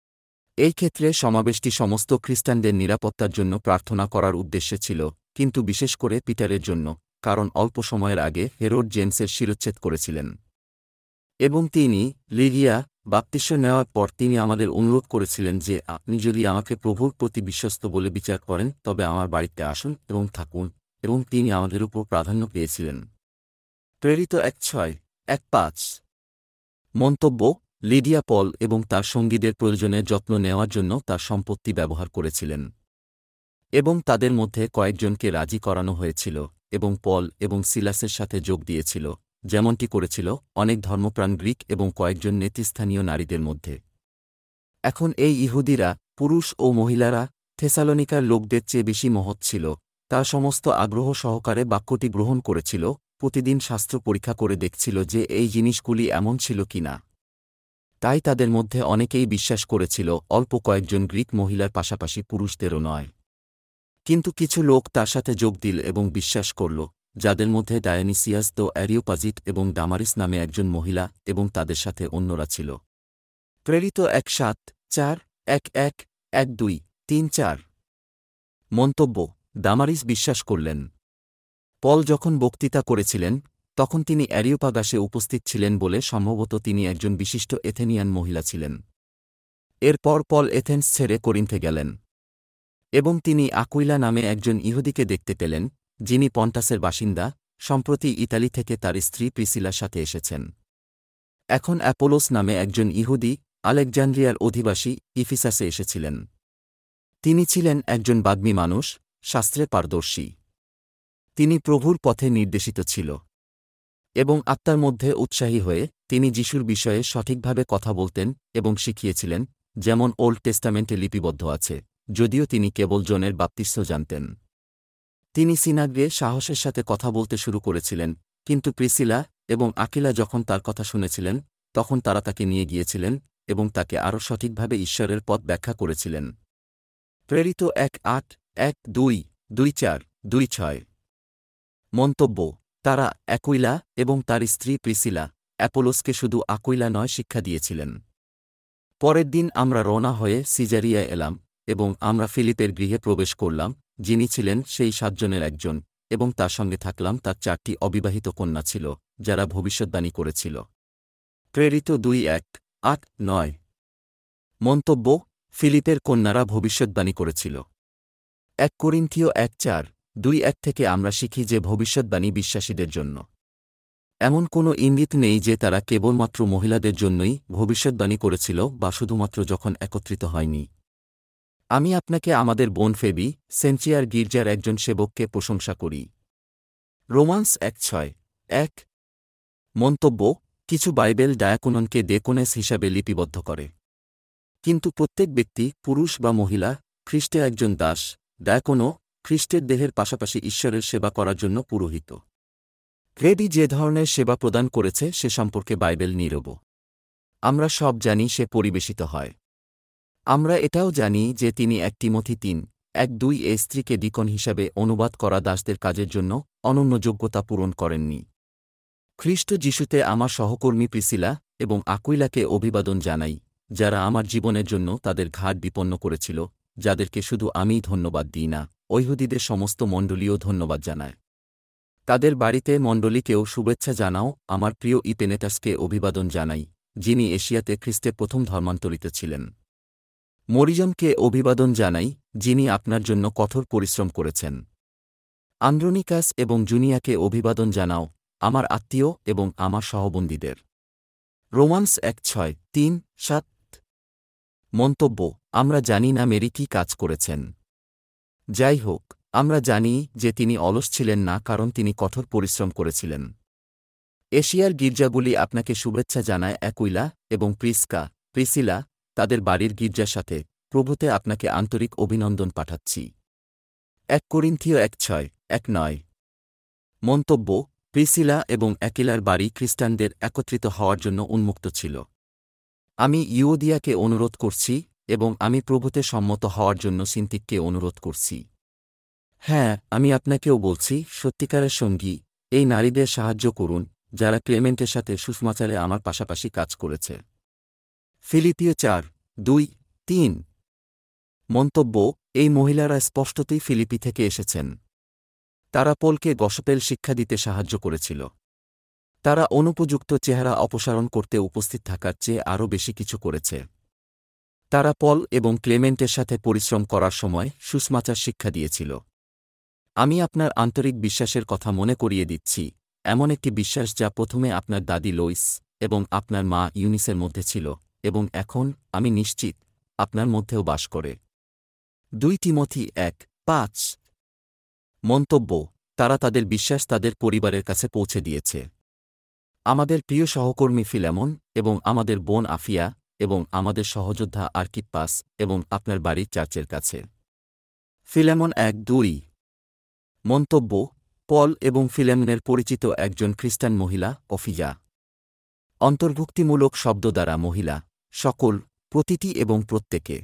A: এই ক্ষেত্রে সমাবেশটি সমস্ত খ্রিস্টানদের নিরাপত্তার জন্য প্রার্থনা করার উদ্দেশ্যে ছিল, কিন্তু বিশেষ করে পিটারের জন্য, কারণ অল্প সময়ের আগে হেরোড জেমসের শিরচ্ছেদ করেছিলেন। এবং তিনি লিগিয়া বাপ্তিস্ম নেওয়ার পর তিনি আমাদের অনুরোধ করেছিলেন যে আপনি যদি আমাকে প্রভুর প্রতি বিশ্বস্ত বলে বিচার করেন তবে আমার বাড়িতে আসুন এবং থাকুন, এবং তিনি আমাদের উপর প্রাধান্য পেয়েছিলেন। প্রেরিত এক ছয় এক পাঁচ। মন্তব্য: লিডিয়া পল এবং তার সঙ্গীদের প্রয়োজনের যত্ন নেওয়ার জন্য তার সম্পত্তি ব্যবহার করেছিলেন, এবং তাদের মধ্যে কয়েকজনকে রাজি করানো হয়েছিল এবং পল এবং সিলাসের সাথে যোগ দিয়েছিল, যেমনটি করেছিল অনেক ধর্মপ্রাণ গ্রিক এবং কয়েকজন নেতৃস্থানীয় নারীদের মধ্যে। এখন এই ইহুদিরা, পুরুষ ও মহিলারা, থেসালোনিকার লোকদের চেয়ে বেশি মহৎ ছিল। তার সমস্ত আগ্রহ সহকারে বাক্যটি গ্রহণ করেছিল, প্রতিদিন শাস্ত্র পরীক্ষা করে দেখছিল যে এই জিনিসগুলি এমন ছিল কিনা। তাই তাদের মধ্যে অনেকেই বিশ্বাস করেছিল, অল্প কয়েকজন গ্রিক মহিলার পাশাপাশি পুরুষদেরও নয়। কিন্তু কিছু লোক তার সাথে যোগ দিল এবং বিশ্বাস করল, যাদের মধ্যে ডায়োনিসিয়াস দ্য অ্যারিওপাজিট এবং ডামারিস নামে একজন মহিলা এবং তাদের সাথে অন্যরা ছিল। প্রেরিত এক সাত চার এক এক এক দুই তিন চার। মন্তব্য: ডামারিস বিশ্বাস করলেন। পল যখন বক্তৃতা করেছিলেন তখন তিনি অ্যারিওপাগাসে উপস্থিত ছিলেন বলে সম্ভবত তিনি একজন বিশিষ্ট এথেনিয়ান মহিলা ছিলেন। এরপর পল এথেন্স ছেড়ে করিন্থে গেলেন এবং তিনি আকুইলা নামে একজন ইহুদিকে দেখতে পেলেন, যিনি পন্টাসের বাসিন্দা, সম্প্রতি ইতালি থেকে তার স্ত্রী প্রিসিলার সাথে এসেছেন। এখন অ্যাপোলোস নামে একজন ইহুদি, আলেকজান্দ্রিয়ার অধিবাসী, ইফিসাসে এসেছিলেন। তিনি ছিলেন একজন বাগ্মী মানুষ, শাস্ত্রে পারদর্শী। তিনি প্রভুর পথে নির্দেশিত ছিল এবং আত্মার মধ্যে উৎসাহী হয়ে তিনি যিশুর বিষয়ে সঠিকভাবে কথা বলতেন এবং শিখিয়েছিলেন, যেমন ওল্ড টেস্টামেন্টে লিপিবদ্ধ আছে, যদিও তিনি কেবল জনের বাপ্তিস্ম জানতেন। তিনি সিনাগ্রে সাহসের সাথে কথা বলতে শুরু করেছিলেন, কিন্তু প্রিসিলা এবং আকিলা যখন তার কথা শুনেছিলেন তখন তারা তাকে নিয়ে গিয়েছিলেন এবং তাকে আরও সঠিকভাবে ঈশ্বরের পথ ব্যাখ্যা করেছিলেন। প্রেরিত এক আট এক দুই দুই চার দুই ছয়। মন্তব্য: তারা অ্যাকুইলা এবং তার স্ত্রী প্রিসিলা অ্যাপোলোসকে শুধু আকুইলা নয় শিক্ষা দিয়েছিলেন। পরের দিন আমরা রওনা হয়ে সিজারিয়ায় এলাম এবং আমরা ফিলিপের গৃহে প্রবেশ করলাম, যিনি ছিলেন সেই সাতজনের একজন, এবং তার সঙ্গে থাকলাম তার চারটি অবিবাহিত কন্যা ছিল, যারা ভবিষ্যদ্বাণী করেছিল। প্রেরিত দুই এক আট নয়। মন্তব্য: ফিলিপের কন্যারা ভবিষ্যদ্বাণী করেছিল। এক করিন্থীয় এক চার দুই এক থেকে আমরা শিখি যে ভবিষ্যদ্বাণী বিশ্বাসীদের জন্য। এমন কোনো ইঙ্গিত নেই যে তারা কেবলমাত্র মহিলাদের জন্যই ভবিষ্যদ্বাণী করেছিল বা শুধুমাত্র যখন একত্রিত হয়নি। আমি আপনাকে আমাদের বোন ফেবি, সেন্ট্রিয়ার গির্জার একজন সেবককে প্রশংসা করি। রোমান্স এক ছয় এক। মন্তব্য: কিছু বাইবেল ডায়াকোননকে ডেকোনেস হিসাবে লিপিবদ্ধ করে। কিন্তু প্রত্যেক ব্যক্তি, পুরুষ বা মহিলা, খ্রিস্টে একজন দাস, ডায়াকোনও, খ্রিস্টের দেহের পাশাপাশি ঈশ্বরের সেবা করার জন্য পুরোহিত। ফেবি যে ধরনের সেবা প্রদান করেছে সে সম্পর্কে বাইবেল নীরব। আমরা সব জানি সে পরিবেশিত হয়। আমরা এটাও জানি যে তিনি এক তিমথি তিন এক দুই এ স্ত্রীকে ডিকন হিসাবে অনুবাদ করা দাসদের কাজের জন্য অনন্য যোগ্যতা পূরণ করেননি। খ্রিস্ট যিশুতে আমার সহকর্মী প্রিসিলা এবং আকুইলাকে অভিবাদন জানাই, যারা আমার জীবনের জন্য তাদের ঘাট বিপন্ন করেছিল, যাদেরকে শুধু আমিই ধন্যবাদ দিই না, ঐহুদীদের সমস্ত মণ্ডলীও ধন্যবাদ জানায়। তাদের বাড়িতে মণ্ডলীকেও শুভেচ্ছা জানাও। আমার প্রিয় ইপেনেটাসকে অভিবাদন জানাই, যিনি এশিয়াতে খ্রিস্টের প্রথম ধর্মান্তরিত ছিলেন। মরিজমকে অভিবাদন জানাই, যিনি আপনার জন্য কঠোর পরিশ্রম করেছেন। আন্দ্রোনিকাস এবং জুনিয়াকে অভিবাদন জানাও, আমার আত্মীয় এবং আমার সহবন্দীদের। রোমান্স এক ছয় তিন সাত। মন্তব্য: আমরা জানি না মেরি কি কাজ করেছেন। যাই হোক, আমরা জানি যে তিনি অলস ছিলেন না, কারণ তিনি কঠোর পরিশ্রম করেছিলেন। এশিয়ার গির্জাগুলি আপনাকে শুভেচ্ছা জানায়। অ্যাকুইলা এবং প্রিস্কা, প্রিসিলা, তাদের বাড়ির গির্জার সাথে প্রভুতে আপনাকে আন্তরিক অভিনন্দন পাঠাচ্ছি। এক করিন্থীয় এক ছয় এক নয়। মন্তব্য: প্রিসিলা এবং অ্যাকিলার বাড়ি খ্রিস্টানদের একত্রিত হওয়ার জন্য উন্মুক্ত ছিল। আমি ইউওদিয়াকে অনুরোধ করছি এবং আমি প্রভুতে সম্মত হওয়ার জন্য সিন্তিককে অনুরোধ করছি। হ্যাঁ, আমি আপনাকেও বলছি, সত্যিকারের সঙ্গী, এই নারীদের সাহায্য করুন, যারা ক্লেমেন্টের সাথে সুষমাচারে আমার পাশাপাশি কাজ করেছে। ফিলিপিও চার দুই তিন। মন্তব্য: এই মহিলারা স্পষ্টতই ফিলিপি থেকে এসেছেন। তারা পলকে গসপেল শিক্ষা দিতে সাহায্য করেছিল। তারা অনুপযুক্ত চেহারা অপসারণ করতে উপস্থিত থাকার চেয়ে আরও বেশি কিছু করেছে। তারা পল এবং ক্লেমেন্টের সাথে পরিশ্রম করার সময় সুসমাচার শিক্ষা দিয়েছিল। আমি আপনার আন্তরিক বিশ্বাসের কথা মনে করিয়ে দিচ্ছি, এমন একটি বিশ্বাস যা প্রথমে আপনার দাদি লোইস এবং আপনার মা ইউনিসের মধ্যে ছিল, এবং এখন, আমি নিশ্চিত, আপনার মধ্যেও বাস করে। দুই তিমথি এক পাঁচ। মন্তব্য: তারা তাদের বিশ্বাস তাদের পরিবারের কাছে পৌঁছে দিয়েছে। আমাদের প্রিয় সহকর্মী ফিলেমন এবং আমাদের বোন আফিয়া এবং আমাদের সহযোদ্ধা আর্কিপ্পাস এবং আপনার বাড়ির চার্চের কাছে। ফিলেমন এক দুই। মন্তব্য: পল এবং ফিলেমনের পরিচিত একজন খ্রিস্টান মহিলা, অফিজা। অন্তর্ভুক্তিমূলক শব্দ দ্বারা মহিলা, সকল, প্রতিটি এবং প্রত্যেকে।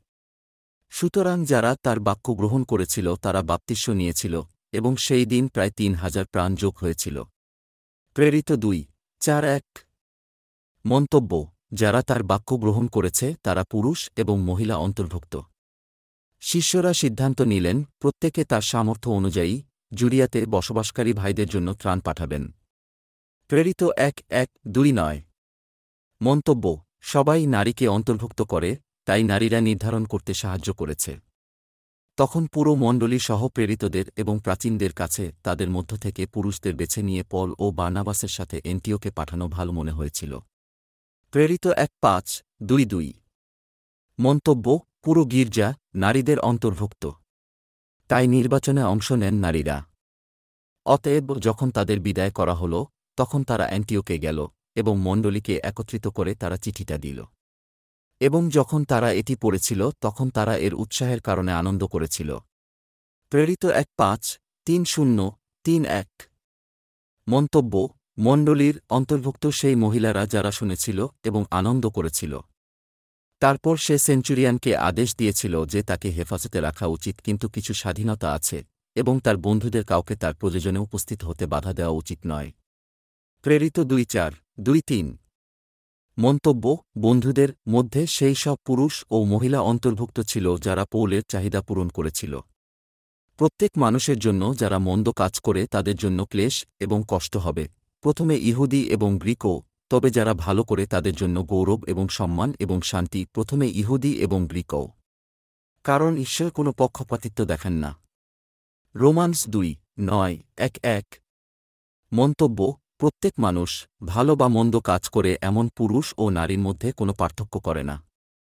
A: সুতরাং যারা তার বাক্য গ্রহণ করেছিল তারা বাপ্তিস্ম নিয়েছিল, এবং সেই দিন প্রায় তিন হাজার প্রাণ যোগ হয়েছিল। প্রেরিত দুই চার এক। মন্তব্য: যারা তার বাক্য গ্রহণ করেছে তারা পুরুষ এবং মহিলা অন্তর্ভুক্ত। শিষ্যরা সিদ্ধান্ত নিলেন প্রত্যেকে তার সামর্থ্য অনুযায়ী জুরিয়াতে বসবাসকারী ভাইদের জন্য ত্রাণ পাঠাবেন। প্রেরিত এক এক দুই নয়। মন্তব্য: সবাই নারীকে অন্তর্ভুক্ত করে, তাই নারীরা নির্ধারণ করতে সাহায্য করেছে। তখন পুরো মণ্ডলী সহ প্রেরিতদের এবং প্রাচীনদের কাছে তাদের মধ্য থেকে পুরুষদের বেছে নিয়ে পল ও বার্নাবাসের সাথে এন্টিওকে পাঠানো ভালো মনে হয়েছিল। প্রেরিত এক পাঁচ দুই দুই। মন্তব্য: পুরো গির্জা নারীদের অন্তর্ভুক্ত, তাই নির্বাচনে অংশ নেন নারীরা। অতএব যখন তাদের বিদায় করা হল, তখন তারা অ্যান্টিওকে গেল এবং মণ্ডলীকে একত্রিত করে তারা চিঠিটা দিল। এবং যখন তারা এটি পড়েছিল তখন তারা এর উৎসাহের কারণে আনন্দ করেছিল। প্রেরিত এক পাঁচ তিন শূন্য তিন এক। মন্তব্য: মণ্ডলীর অন্তর্ভুক্ত সেই মহিলারা যারা শুনেছিল এবং আনন্দ করেছিল। তারপর সে সেঞ্চুরিয়ানকে আদেশ দিয়েছিল যে তাকে হেফাজতে রাখা উচিত, কিন্তু কিছু স্বাধীনতা আছে এবং তার বন্ধুদের কাউকে তার প্রয়োজনে উপস্থিত হতে বাধা দেওয়া উচিত নয়। প্রেরিত দুই চার দুই তিন। মন্তব্য: বন্ধুদের মধ্যে সেই সব পুরুষ ও মহিলা অন্তর্ভুক্ত ছিল যারা পৌলের চাহিদা পূরণ করেছিল। প্রত্যেক মানুষের জন্য যারা মন্দ কাজ করে তাদের জন্য ক্লেশ এবং কষ্ট হবে, প্রথমে ইহুদি এবং গ্রীকও, তবে যারা ভালো করে তাদের জন্য গৌরব এবং সম্মান এবং শান্তি, প্রথমে ইহুদি এবং গ্রীকও। কারণ ঈশ্বর কোনো পক্ষপাতিত্ব দেখেন না। রোমান্স দুই নয় এক এক। মন্তব্য: প্রত্যেক মানুষ ভালো বা মন্দ কাজ করে, এমন পুরুষ ও নারীর মধ্যে কোনো পার্থক্য করে না।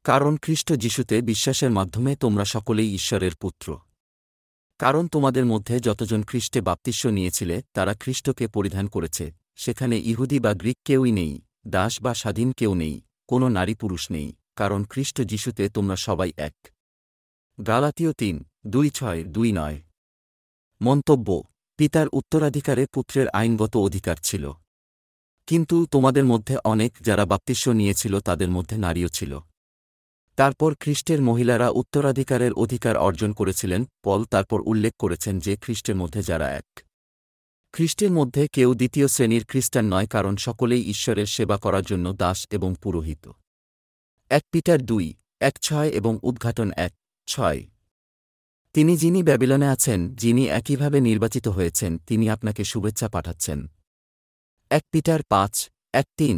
A: কারণ খ্রিস্ট যিশুতে বিশ্বাসের মাধ্যমে তোমরা সকলেই ঈশ্বরের পুত্র। কারণ তোমাদের মধ্যে যতজন খ্রিস্টে বাপ্তিস্ম নিয়েছিলে তারা খ্রিস্টকে পরিধান করেছে, সেখানে ইহুদি বা গ্রীক কেউই নেই, দাস বা স্বাধীন কেউ নেই, কোনো নারী পুরুষ নেই, কারণ খ্রিস্ট যিশুতে তোমরা সবাই এক। গালাতীয় তিন দুই ছয় দুই নয়। মন্তব্য: পিতার উত্তরাধিকারে পুত্রের আইনগত অধিকার ছিল, কিন্তু তোমাদের মধ্যে অনেক যারা বাপ্তিস্ম নিয়েছিল তাদের মধ্যে নারীও ছিল। তারপর খ্রিস্টের মহিলারা উত্তরাধিকারের অধিকার অর্জন করেছিলেন। পল তারপর উল্লেখ করেছেন যে খ্রিস্টের মধ্যে যারা এক। খ্রিস্টের মধ্যে কেউ দ্বিতীয় শ্রেণীর খ্রিস্টান নয়, কারণ সকলেই ঈশ্বরের সেবা করার জন্য দাস এবং পুরোহিত। এক পিটার দুই এক ছয় এবং উদ্ঘাটন এক ছয়। তিনি যিনি ব্যাবিলনে আছেন, যিনি একইভাবে নির্বাচিত হয়েছেন, তিনি আপনাকে শুভেচ্ছা পাঠাচ্ছেন। এক পিটার পাঁচ এক তিন।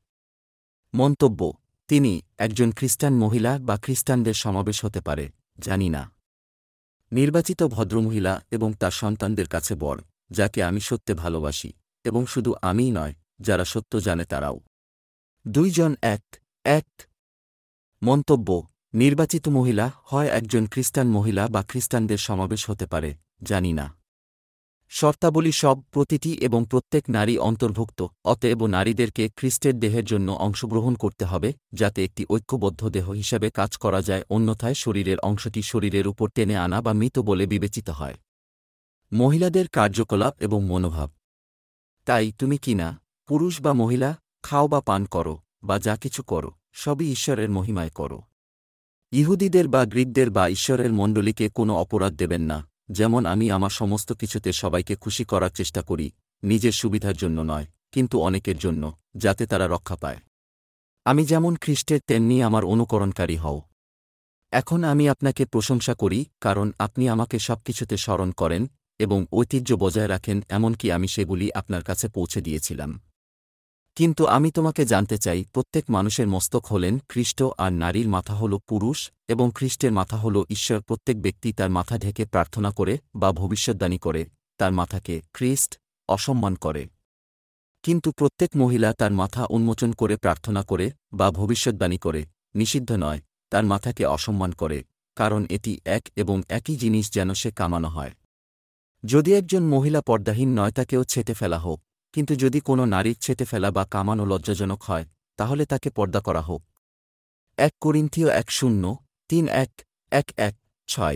A: মন্তব্য: তিনি একজন খ্রিস্টান মহিলা বা খ্রিস্টানদের সমাবেশ হতে পারে, জানি না। নির্বাচিত ভদ্রমহিলা এবং তার সন্তানদের কাছে বর, যাকে আমি সত্যে ভালোবাসি, এবং শুধু আমিই নয়, যারা সত্য জানে তারাও। দুই জন এক এক। মন্তব্য: নির্বাচিত মহিলা হয় একজন খ্রিস্টান মহিলা বা খ্রিস্টানদের সমাবেশ হতে পারে, জানি না। শর্তাবলী সব, প্রতিটি এবং প্রত্যেক নারী অন্তর্ভুক্ত, অতএব নারীদেরকে খ্রিস্টের দেহের জন্য অংশগ্রহণ করতে হবে, যাতে একটি ঐক্যবদ্ধ দেহ হিসাবে কাজ করা যায়, অন্যথায় শরীরের অংশটি শরীরের উপর টেনে আনা বা মৃত বলে বিবেচিত হয়। মহিলাদের কার্যকলাপ এবং মনোভাব। তাই তুমি কি না, পুরুষ বা মহিলা, খাও বা পান করো, বা যা কিছু করো, সবই ঈশ্বরের মহিমায় করো। ইহুদিদের বা গ্রীকদের বা ঈশ্বরের মণ্ডলীকে কোনো অপরাধ দেবেন না, যেমন আমি আমার সমস্ত কিছুতে সবাইকে খুশি করার চেষ্টা করি, নিজের সুবিধার জন্য নয়, কিন্তু অনেকের জন্য, যাতে তারা রক্ষা পায়। আমি যেমন খ্রিস্টের তেমনি আমার অনুকরণকারী হও। এখন আমি আপনাকে প্রশংসা করি, কারণ আপনি আমাকে সবকিছুতে স্মরণ করেন এবং ঐতিহ্য বজায় রাখেন, এমনকি আমি সেগুলি আপনার কাছে পৌঁছে দিয়েছিলাম। কিন্তু আমি তোমাকে জানতে চাই, প্রত্যেক মানুষের মস্তক হলেন খ্রিস্ট, আর নারীর মাথা হল পুরুষ, এবং খ্রিস্টের মাথা হল ঈশ্বর। প্রত্যেক ব্যক্তি তার মাথা ঢেকে প্রার্থনা করে বা ভবিষ্যদ্বাণী করে তার মাথাকে খ্রিস্ট অসম্মান করে, কিন্তু প্রত্যেক মহিলা তার মাথা উন্মোচন করে প্রার্থনা করে বা ভবিষ্যদ্বাণী করে নিষিদ্ধ নয়, তার মাথাকে অসম্মান করে, কারণ এটি এক এবং একই জিনিস যেন সে কামানো হয়। যদি একজন মহিলা পর্দাহীন নয়, তাকেও ছেঁটে ফেলা হোক, কিন্তু যদি কোনো নারীর ছেঁটে ফেলা বা কামানো লজ্জাজনক হয়, তাহলে তাকে পর্দা করা হোক। এক করিন্থীয় এক শূন্য তিন এক এক এক ছয়।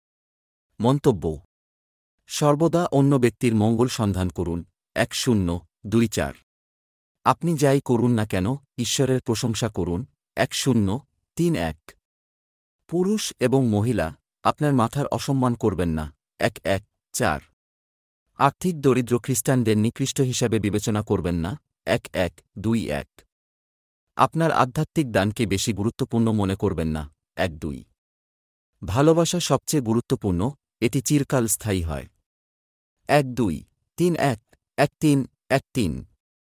A: মন্তব্য: সর্বদা অন্য ব্যক্তির মঙ্গল সন্ধান করুন। এক শূন্য দুই চার। আপনি যাই করুন না কেন, ঈশ্বরের প্রশংসা করুন। এক শূন্য তিন এক। পুরুষ এবং মহিলা, আপনার মাথার অসম্মান করবেন না। এক এক চার। আর্থিক দরিদ্র খ্রিস্টানদের নিকৃষ্ট হিসাবে বিবেচনা করবেন না। এক এক দুই এক। আপনার আধ্যাত্মিক দানকে বেশি গুরুত্বপূর্ণ মনে করবেন না। এক দুই। ভালোবাসা সবচেয়ে গুরুত্বপূর্ণ, এটি চিরকাল স্থায়ী হয়। এক দুই তিন এক এক তিন এক তিন।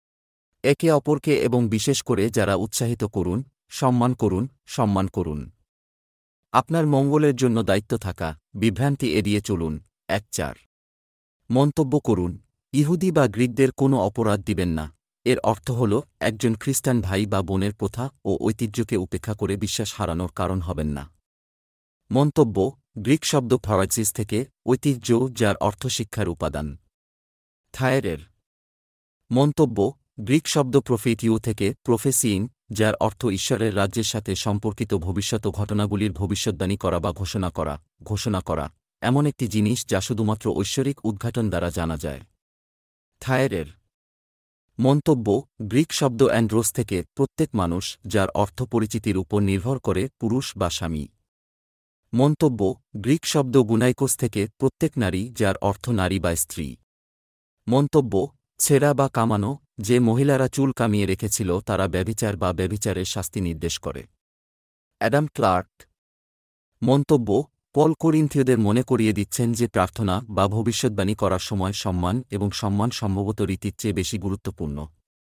A: একে অপরকে এবং বিশেষ করে যারা উৎসাহিত করুন, সম্মান করুন, সম্মান করুন। আপনার মঙ্গলের জন্য দায়িত্ব থাকা, বিভ্রান্তি এড়িয়ে চলুন। এক চার। মন্তব্য করুন: ইহুদি বা গ্রীকদের কোনো অপরাধ দিবেন না। এর অর্থ হল একজন খ্রিস্টান ভাই বা বোনের প্রথা ও ঐতিহ্যকে উপেক্ষা করে বিশ্বাস হারানোর কারণ হবেন না। মন্তব্য: গ্রিক শব্দ ফরাইসিস থেকে, ঐতিহ্য যার অর্থ শিক্ষার উপাদান। থায়েরের। মন্তব্য: গ্রিক শব্দ প্রফেটিও থেকে, প্রফেসিইং, যার অর্থ ঈশ্বরের রাজ্যের সাথে সম্পর্কিত ভবিষ্যৎ ঘটনাগুলির ভবিষ্যদ্বাণী করা বা ঘোষণা করা। ঘোষণা করা এমন একটি জিনিস যা শুধুমাত্র ঐশ্বরিক উদ্ঘাটন দ্বারা জানা যায়। থায়েরের। মন্তব্য: গ্রিক শব্দ অ্যান্ড্রোস থেকে, প্রত্যেক মানুষ, যার অর্থ পরিচিতির উপর নির্ভর করে, পুরুষ বা স্বামী। মন্তব্য: গ্রিক শব্দ গুনাইকোস থেকে, প্রত্যেক নারী, যার অর্থ নারী বা স্ত্রী। মন্তব্য: ছেঁড়া বা কামানো, যে মহিলারা চুল কামিয়ে রেখেছিল তারা ব্যভিচার বা ব্যভিচারের শাস্তি নির্দেশ করে। Adam Clarke. মন্তব্য: পল করিন্থীয়দের মনে করিয়ে দিচ্ছেন যে প্রার্থনা বা ভবিষ্যদ্বাণী করার সময় সম্মান এবং সম্মান সম্ভবত রীতির চেয়ে বেশি গুরুত্বপূর্ণ।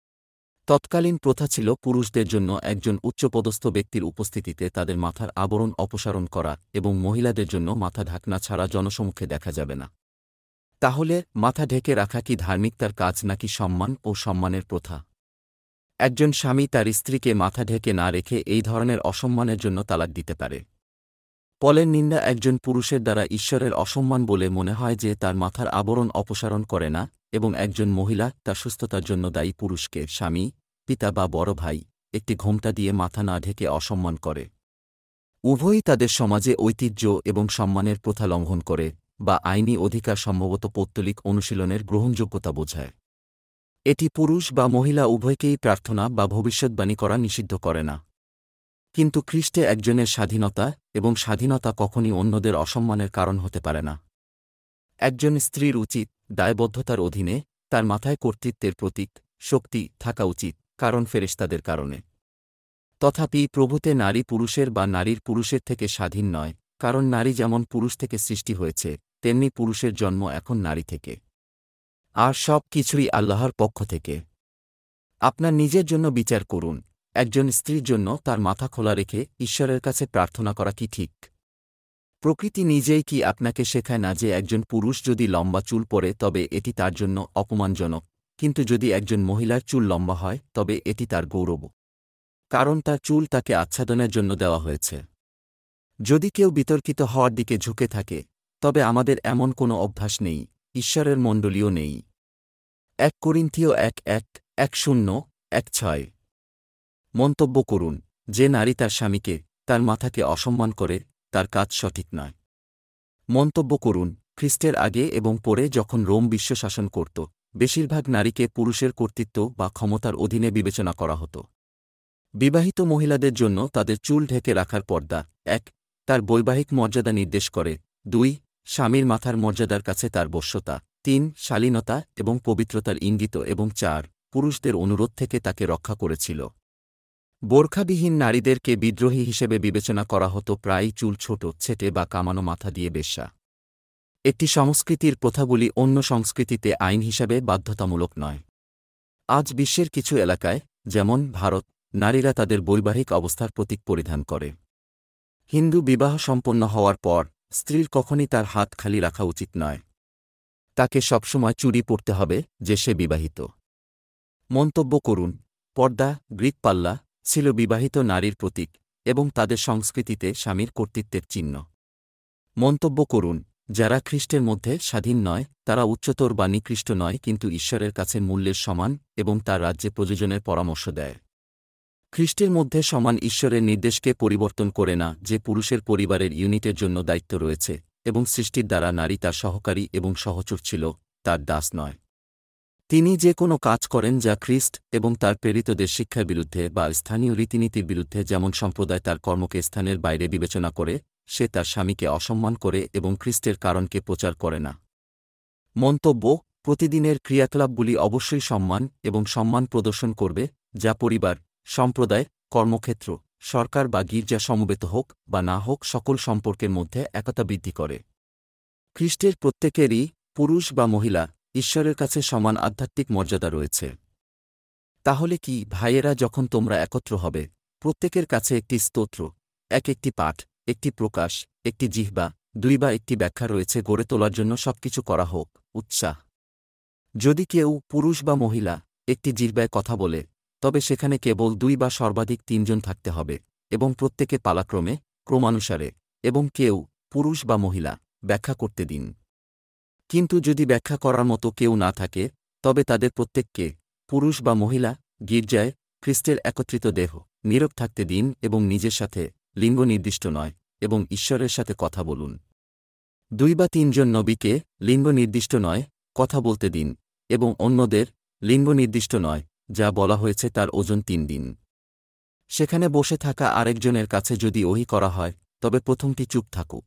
A: তৎকালীন প্রথা ছিল পুরুষদের জন্য একজন উচ্চপদস্থ ব্যক্তির উপস্থিতিতে তাদের মাথার আবরণ অপসারণ করা এবং মহিলাদের জন্য মাথা ঢাকনা ছাড়া জনসমক্ষে দেখা যাবে না। তাহলে মাথা ঢেকে রাখা কি ধার্মিকতার কাজ নাকি সম্মান ও সম্মানের প্রথা? একজন স্বামী তার স্ত্রীকে মাথা ঢেকে না রেখে এই ধরনের অসম্মানের জন্য তালাক দিতে পারে। পলের নিন্দা একজন পুরুষের দ্বারা ঈশ্বরের অসম্মান বলে মনে হয় যে তার মাথার আবরণ অপসারণ করে না, এবং একজন মহিলা তার সুস্থতার জন্য দায়ী পুরুষকে স্বামী, পিতা বা বড় ভাই একটি ঘোমটা দিয়ে মাথা না ঢেকে অসম্মান করে। উভয়ই তাদের সমাজে ঐতিহ্য এবং সম্মানের প্রথা লঙ্ঘন করে, বা আইনি অধিকার সম্ভবত পৌত্তলিক অনুশীলনের গ্রহণযোগ্যতা বোঝায়। এটি পুরুষ বা মহিলা উভয়কেই প্রার্থনা বা ভবিষ্যদ্বাণী করা নিষিদ্ধ করে না। কিন্তু খ্রিস্টে একজনের স্বাধীনতা এবং স্বাধীনতা কখনই অন্যদের অসম্মানের কারণ হতে পারে না। একজন স্ত্রীর উচিত দায়বদ্ধতার অধীনে তার মাথায় কর্তৃত্বের প্রতীক শক্তি থাকা উচিত, কারণ ফেরেশতাদের কারণে। তথাপি প্রভুতে নারী পুরুষের বা নারীর পুরুষের থেকে স্বাধীন নয়, কারণ নারী যেমন পুরুষ থেকে সৃষ্টি হয়েছে, তেমনি পুরুষের জন্ম এখন নারী থেকে। আর সব কিছুই আল্লাহর পক্ষ থেকে। আপনার নিজের জন্য বিচার করুন, একজন স্ত্রীর জন্য তার মাথা খোলা রেখে ঈশ্বরের কাছে প্রার্থনা করা কি ঠিক? প্রকৃতি নিজেই কি আপনাকে শেখায় না যে একজন পুরুষ যদি লম্বা চুল পরে তবে এটি তার জন্য অপমানজনক, কিন্তু যদি একজন মহিলার চুল লম্বা হয় তবে এটি তার গৌরব, কারণ তার চুল তাকে আচ্ছাদনের জন্য দেওয়া হয়েছে। যদি কেউ বিতর্কিত হওয়ার দিকে ঝুঁকে থাকে, তবে আমাদের এমন কোনো অভ্যাস নেই, ঈশ্বরের মণ্ডলীও নেই। এক করিন্থীয় এক এক এক শূন্য এক ছয়। মন্তব্য করুন, যে নারী তার স্বামীকে তার মাথাকে অসম্মান করে তার কাজ সঠিক নয়। মন্তব্য করুন, খ্রিস্টের আগে এবং পরে যখন রোম বিশ্ব শাসন করত, বেশিরভাগ নারীকে পুরুষের কর্তৃত্ব বা ক্ষমতার অধীনে বিবেচনা করা হতো। বিবাহিত মহিলাদের জন্য তাদের চুল ঢেকে রাখার পর্দা এক তার বৈবাহিক মর্যাদা নির্দেশ করে, দুই স্বামীর মাথার মর্যাদার কাছে তার বশ্যতা, তিন শালীনতা এবং পবিত্রতার ইঙ্গিত, এবং চার পুরুষদের অনুরোধ থেকে তাকে রক্ষা করেছিল। বোরখাবিহীন নারীদেরকে বিদ্রোহী হিসেবে বিবেচনা করা হতো, প্রায়ই চুল ছোট ছেটে বা কামানো মাথা দিয়ে বেশ্যা। একটি সংস্কৃতির প্রথাগুলি অন্য সংস্কৃতিতে আইন হিসাবে বাধ্যতামূলক নয়। আজ বিশ্বের কিছু এলাকায়, যেমন ভারত, নারীরা তাদের বৈবাহিক অবস্থার প্রতীক পরিধান করে। হিন্দু বিবাহ সম্পন্ন হওয়ার পর স্ত্রীর কখনই তার হাত খালি রাখা উচিত নয়। তাকে সবসময় চুড়ি পরতে হবে যে সে বিবাহিত। মন্তব্য করুন, পর্দা গ্রিক পাল্লা ছিল বিবাহিত নারীর প্রতীক এবং তাদের সংস্কৃতিতে স্বামীর কর্তৃত্বের চিহ্ন। মন্তব্য করুন, যারা খ্রিস্টের মধ্যে স্বাধীন নয় তারা উচ্চতর বা নিকৃষ্ট নয়, কিন্তু ঈশ্বরের কাছে মূল্যের সমান এবং তার রাজ্যে প্রযোজনের পরামর্শ দেয়। খ্রিস্টের মধ্যে সমান ঈশ্বরের নির্দেশকে পরিবর্তন করে না যে পুরুষের পরিবারের ইউনিটের জন্য দায়িত্ব রয়েছে, এবং সৃষ্টির দ্বারা নারী তার সহকারী এবং সহচর ছিল, তার দাস নয়। তিনি যে কোনো কাজ করেন যা খ্রিস্ট এবং তার প্রেরিতদের শিক্ষার বিরুদ্ধে বা স্থানীয় রীতিনীতির বিরুদ্ধে, যেমন সম্প্রদায় তার কর্মকে স্থানের বাইরে বিবেচনা করে, সে তার স্বামীকে অসম্মান করে এবং খ্রিস্টের কারণকে প্রচার করে না। মন্তব্য, প্রতিদিনের ক্রিয়াকলাপগুলি অবশ্যই সম্মান এবং সম্মান প্রদর্শন করবে, যা পরিবার, সম্প্রদায়, কর্মক্ষেত্র, সরকার বা গির্জা সমবেত হোক বা না হোক সকল সম্পর্কের মধ্যে একতা বৃদ্ধি করে। খ্রিস্টের প্রত্যেকেরই, পুরুষ বা মহিলা, ঈশ্বরের কাছে সমান আধ্যাত্মিক মর্যাদা রয়েছে। তাহলে কি ভাইয়েরা, যখন তোমরা একত্র হবে, প্রত্যেকের কাছে একটি স্তোত্র, এক একটি পাঠ, একটি প্রকাশ, একটি জিহ্বা, দুই বা একটি ব্যাখ্যা রয়েছে গড়ে তোলার জন্য সবকিছু করা হোক উৎসাহ। যদি কেউ, পুরুষ বা মহিলা, একটি জিহ্বায় কথা বলে, তবে সেখানে কেবল দুই বা সর্বাধিক তিনজন থাকতে হবে, এবং প্রত্যেকে পালাক্রমে, ক্রমানুসারে, এবং কেউ, পুরুষ বা মহিলা, ব্যাখ্যা করতে দিন। কিন্তু যদি ব্যাখ্যা করার মতো কেউ না থাকে, তবে তাদের প্রত্যেককে, পুরুষ বা মহিলা, গির্জায়, খ্রিস্টের একত্রিত দেহ, নীরব থাকতে দিন এবং নিজের সাথে, লিঙ্গ নির্দিষ্ট নয়, এবং ঈশ্বরের সাথে কথা বলুন। দুই বা তিনজন নবীকে, লিঙ্গ নির্দিষ্ট নয়, কথা বলতে দিন, এবং অন্যদের, লিঙ্গ নির্দিষ্ট নয়, যা বলা হয়েছে তার ওজন তিন দিন। সেখানে বসে থাকা আরেকজনের কাছে যদি ওহী করা হয়, তবে প্রথমটি চুপ থাকুক।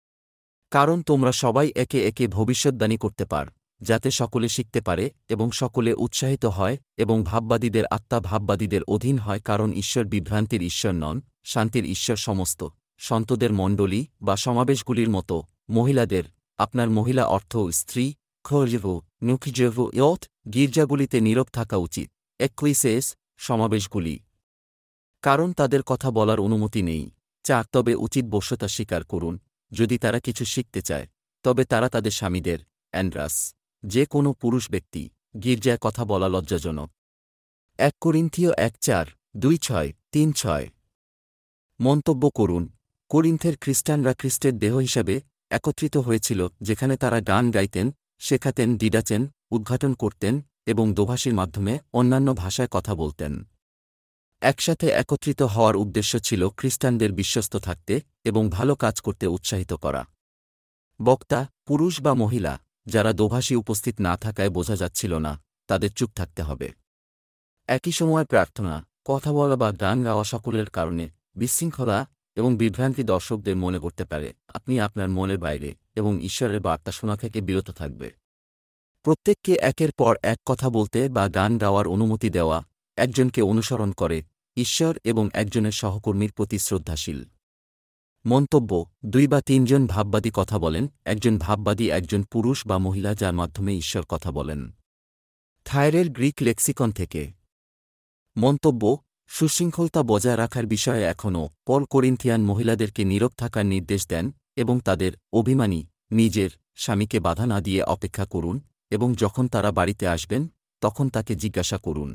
A: কারণ তোমরা সবাই একে একে ভবিষ্যদ্বাণী করতে পার, যাতে সকলে শিখতে পারে এবং সকলে উৎসাহিত হয়, এবং ভাববাদীদের আত্মা ভাববাদীদের অধীন হয়, কারণ ঈশ্বর বিভ্রান্তির ঈশ্বর নন, শান্তির ঈশ্বর। সমস্ত সন্তদের মণ্ডলী বা সমাবেশগুলির মতো, মহিলাদের, আপনার মহিলা অর্থ স্ত্রী, খর্জভ নুখিজভ ইয়ত, গির্জাগুলিতে নীরব থাকা উচিত, এক্লিসেস, সমাবেশগুলি, কারণ তাদের কথা বলার অনুমতি নেই। চার তবে উচিত বশ্যতা স্বীকার করুন, যদি তারা কিছু শিখতে চায়, তবে তারা তাদের স্বামীদের, অ্যান্ড্রাস, যে কোনো পুরুষ ব্যক্তি, গির্জায় কথা বলা লজ্জাজনক। এক করিন্থীয় এক চার দুই ছয় তিন ছয়। মন্তব্য করুন। করিন্থের খ্রিস্টানরা খ্রিস্টের দেহ হিসাবে একত্রিত হয়েছিল, যেখানে তারা গান গাইতেন, শেখাতেন, ডিডাচেন, উদ্ঘাটন করতেন এবং দোভাষীর মাধ্যমে অন্যান্য ভাষায় কথা বলতেন। একসাথে একত্রিত হওয়ার উদ্দেশ্য ছিল খ্রিস্টানদের বিশ্বস্ত থাকতে এবং ভালো কাজ করতে উৎসাহিত করা। বক্তা, পুরুষ বা মহিলা, যারা দোভাষী উপস্থিত না থাকায় বোঝা যাচ্ছিল না, তাদের চুপ থাকতে হবে। একই সময় প্রার্থনা, কথা বলা বা গান গাওয়া সকলের কারণে বিশৃঙ্খলা এবং বিভ্রান্তি দর্শকদের মনে করতে পারে আপনি আপনার মনের বাইরে এবং ঈশ্বরের বার্তা শোনা থেকে বিরত থাকবে। প্রত্যেককে একের পর এক কথা বলতে বা গান গাওয়ার অনুমতি দেওয়া একজনকে অনুসরণ করে ঈশ্বর এবং একজনের সহকর্মীর প্রতি শ্রদ্ধাশীল। মন্তব্য, দুই বা তিনজন ভাববাদী কথা বলেন, একজন ভাববাদী একজন পুরুষ বা মহিলা যার মাধ্যমে ঈশ্বর কথা বলেন। থায়রের গ্রিক লেক্সিকন থেকে। মন্তব্য, সুশৃঙ্খলতা বজায় রাখার বিষয়ে এখনও পল করিন্থিয়ান মহিলাদেরকে নীরব থাকার নির্দেশ দেন এবং তাদের অভিমানী নিজের স্বামীকে বাধা না দিয়ে অপেক্ষা করুন এবং যখন তারা বাড়িতে আসবেন তখন তাকে জিজ্ঞাসা করুন।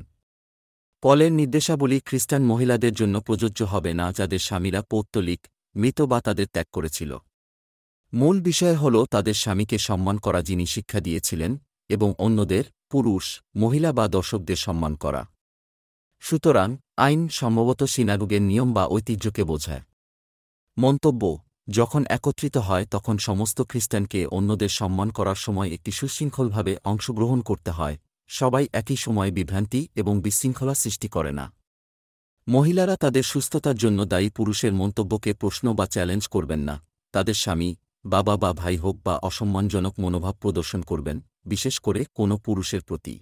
A: পলের নির্দেশাবলী খ্রিস্টান মহিলাদের জন্য প্রযোজ্য হবে না যাদের স্বামীরা পৌত্তলিক, মৃত বা তাদের ত্যাগ করেছিল। মূল বিষয় হল তাদের স্বামীকে সম্মান করা যিনি শিক্ষা দিয়েছিলেন এবং অন্যদের, পুরুষ, মহিলা বা দর্শকদের সম্মান করা। সুতরাং আইন সম্ভবত সিনাগোগের নিয়ম বা ঐতিহ্যকে বোঝায়। মন্তব্য, যখন একত্রিত হয় তখন সমস্ত খ্রিস্টানকে অন্যদের সম্মান করার সময় একটি সুশৃঙ্খলভাবে অংশগ্রহণ করতে হয়। সবাই একই সময়ে বিভ্রান্তি এবং বিশৃঙ্খলা সৃষ্টি করে না। মহিলারা তাদের সুস্থতার জন্য দায়ী পুরুষের মন্তব্যকে প্রশ্ন বা চ্যালেঞ্জ করবেন না। তাদের স্বামী, বাবা বা ভাই হোক বা অসম্মানজনক মনোভাব প্রদর্শন করবেন, বিশেষ করে কোনো পুরুষের প্রতি।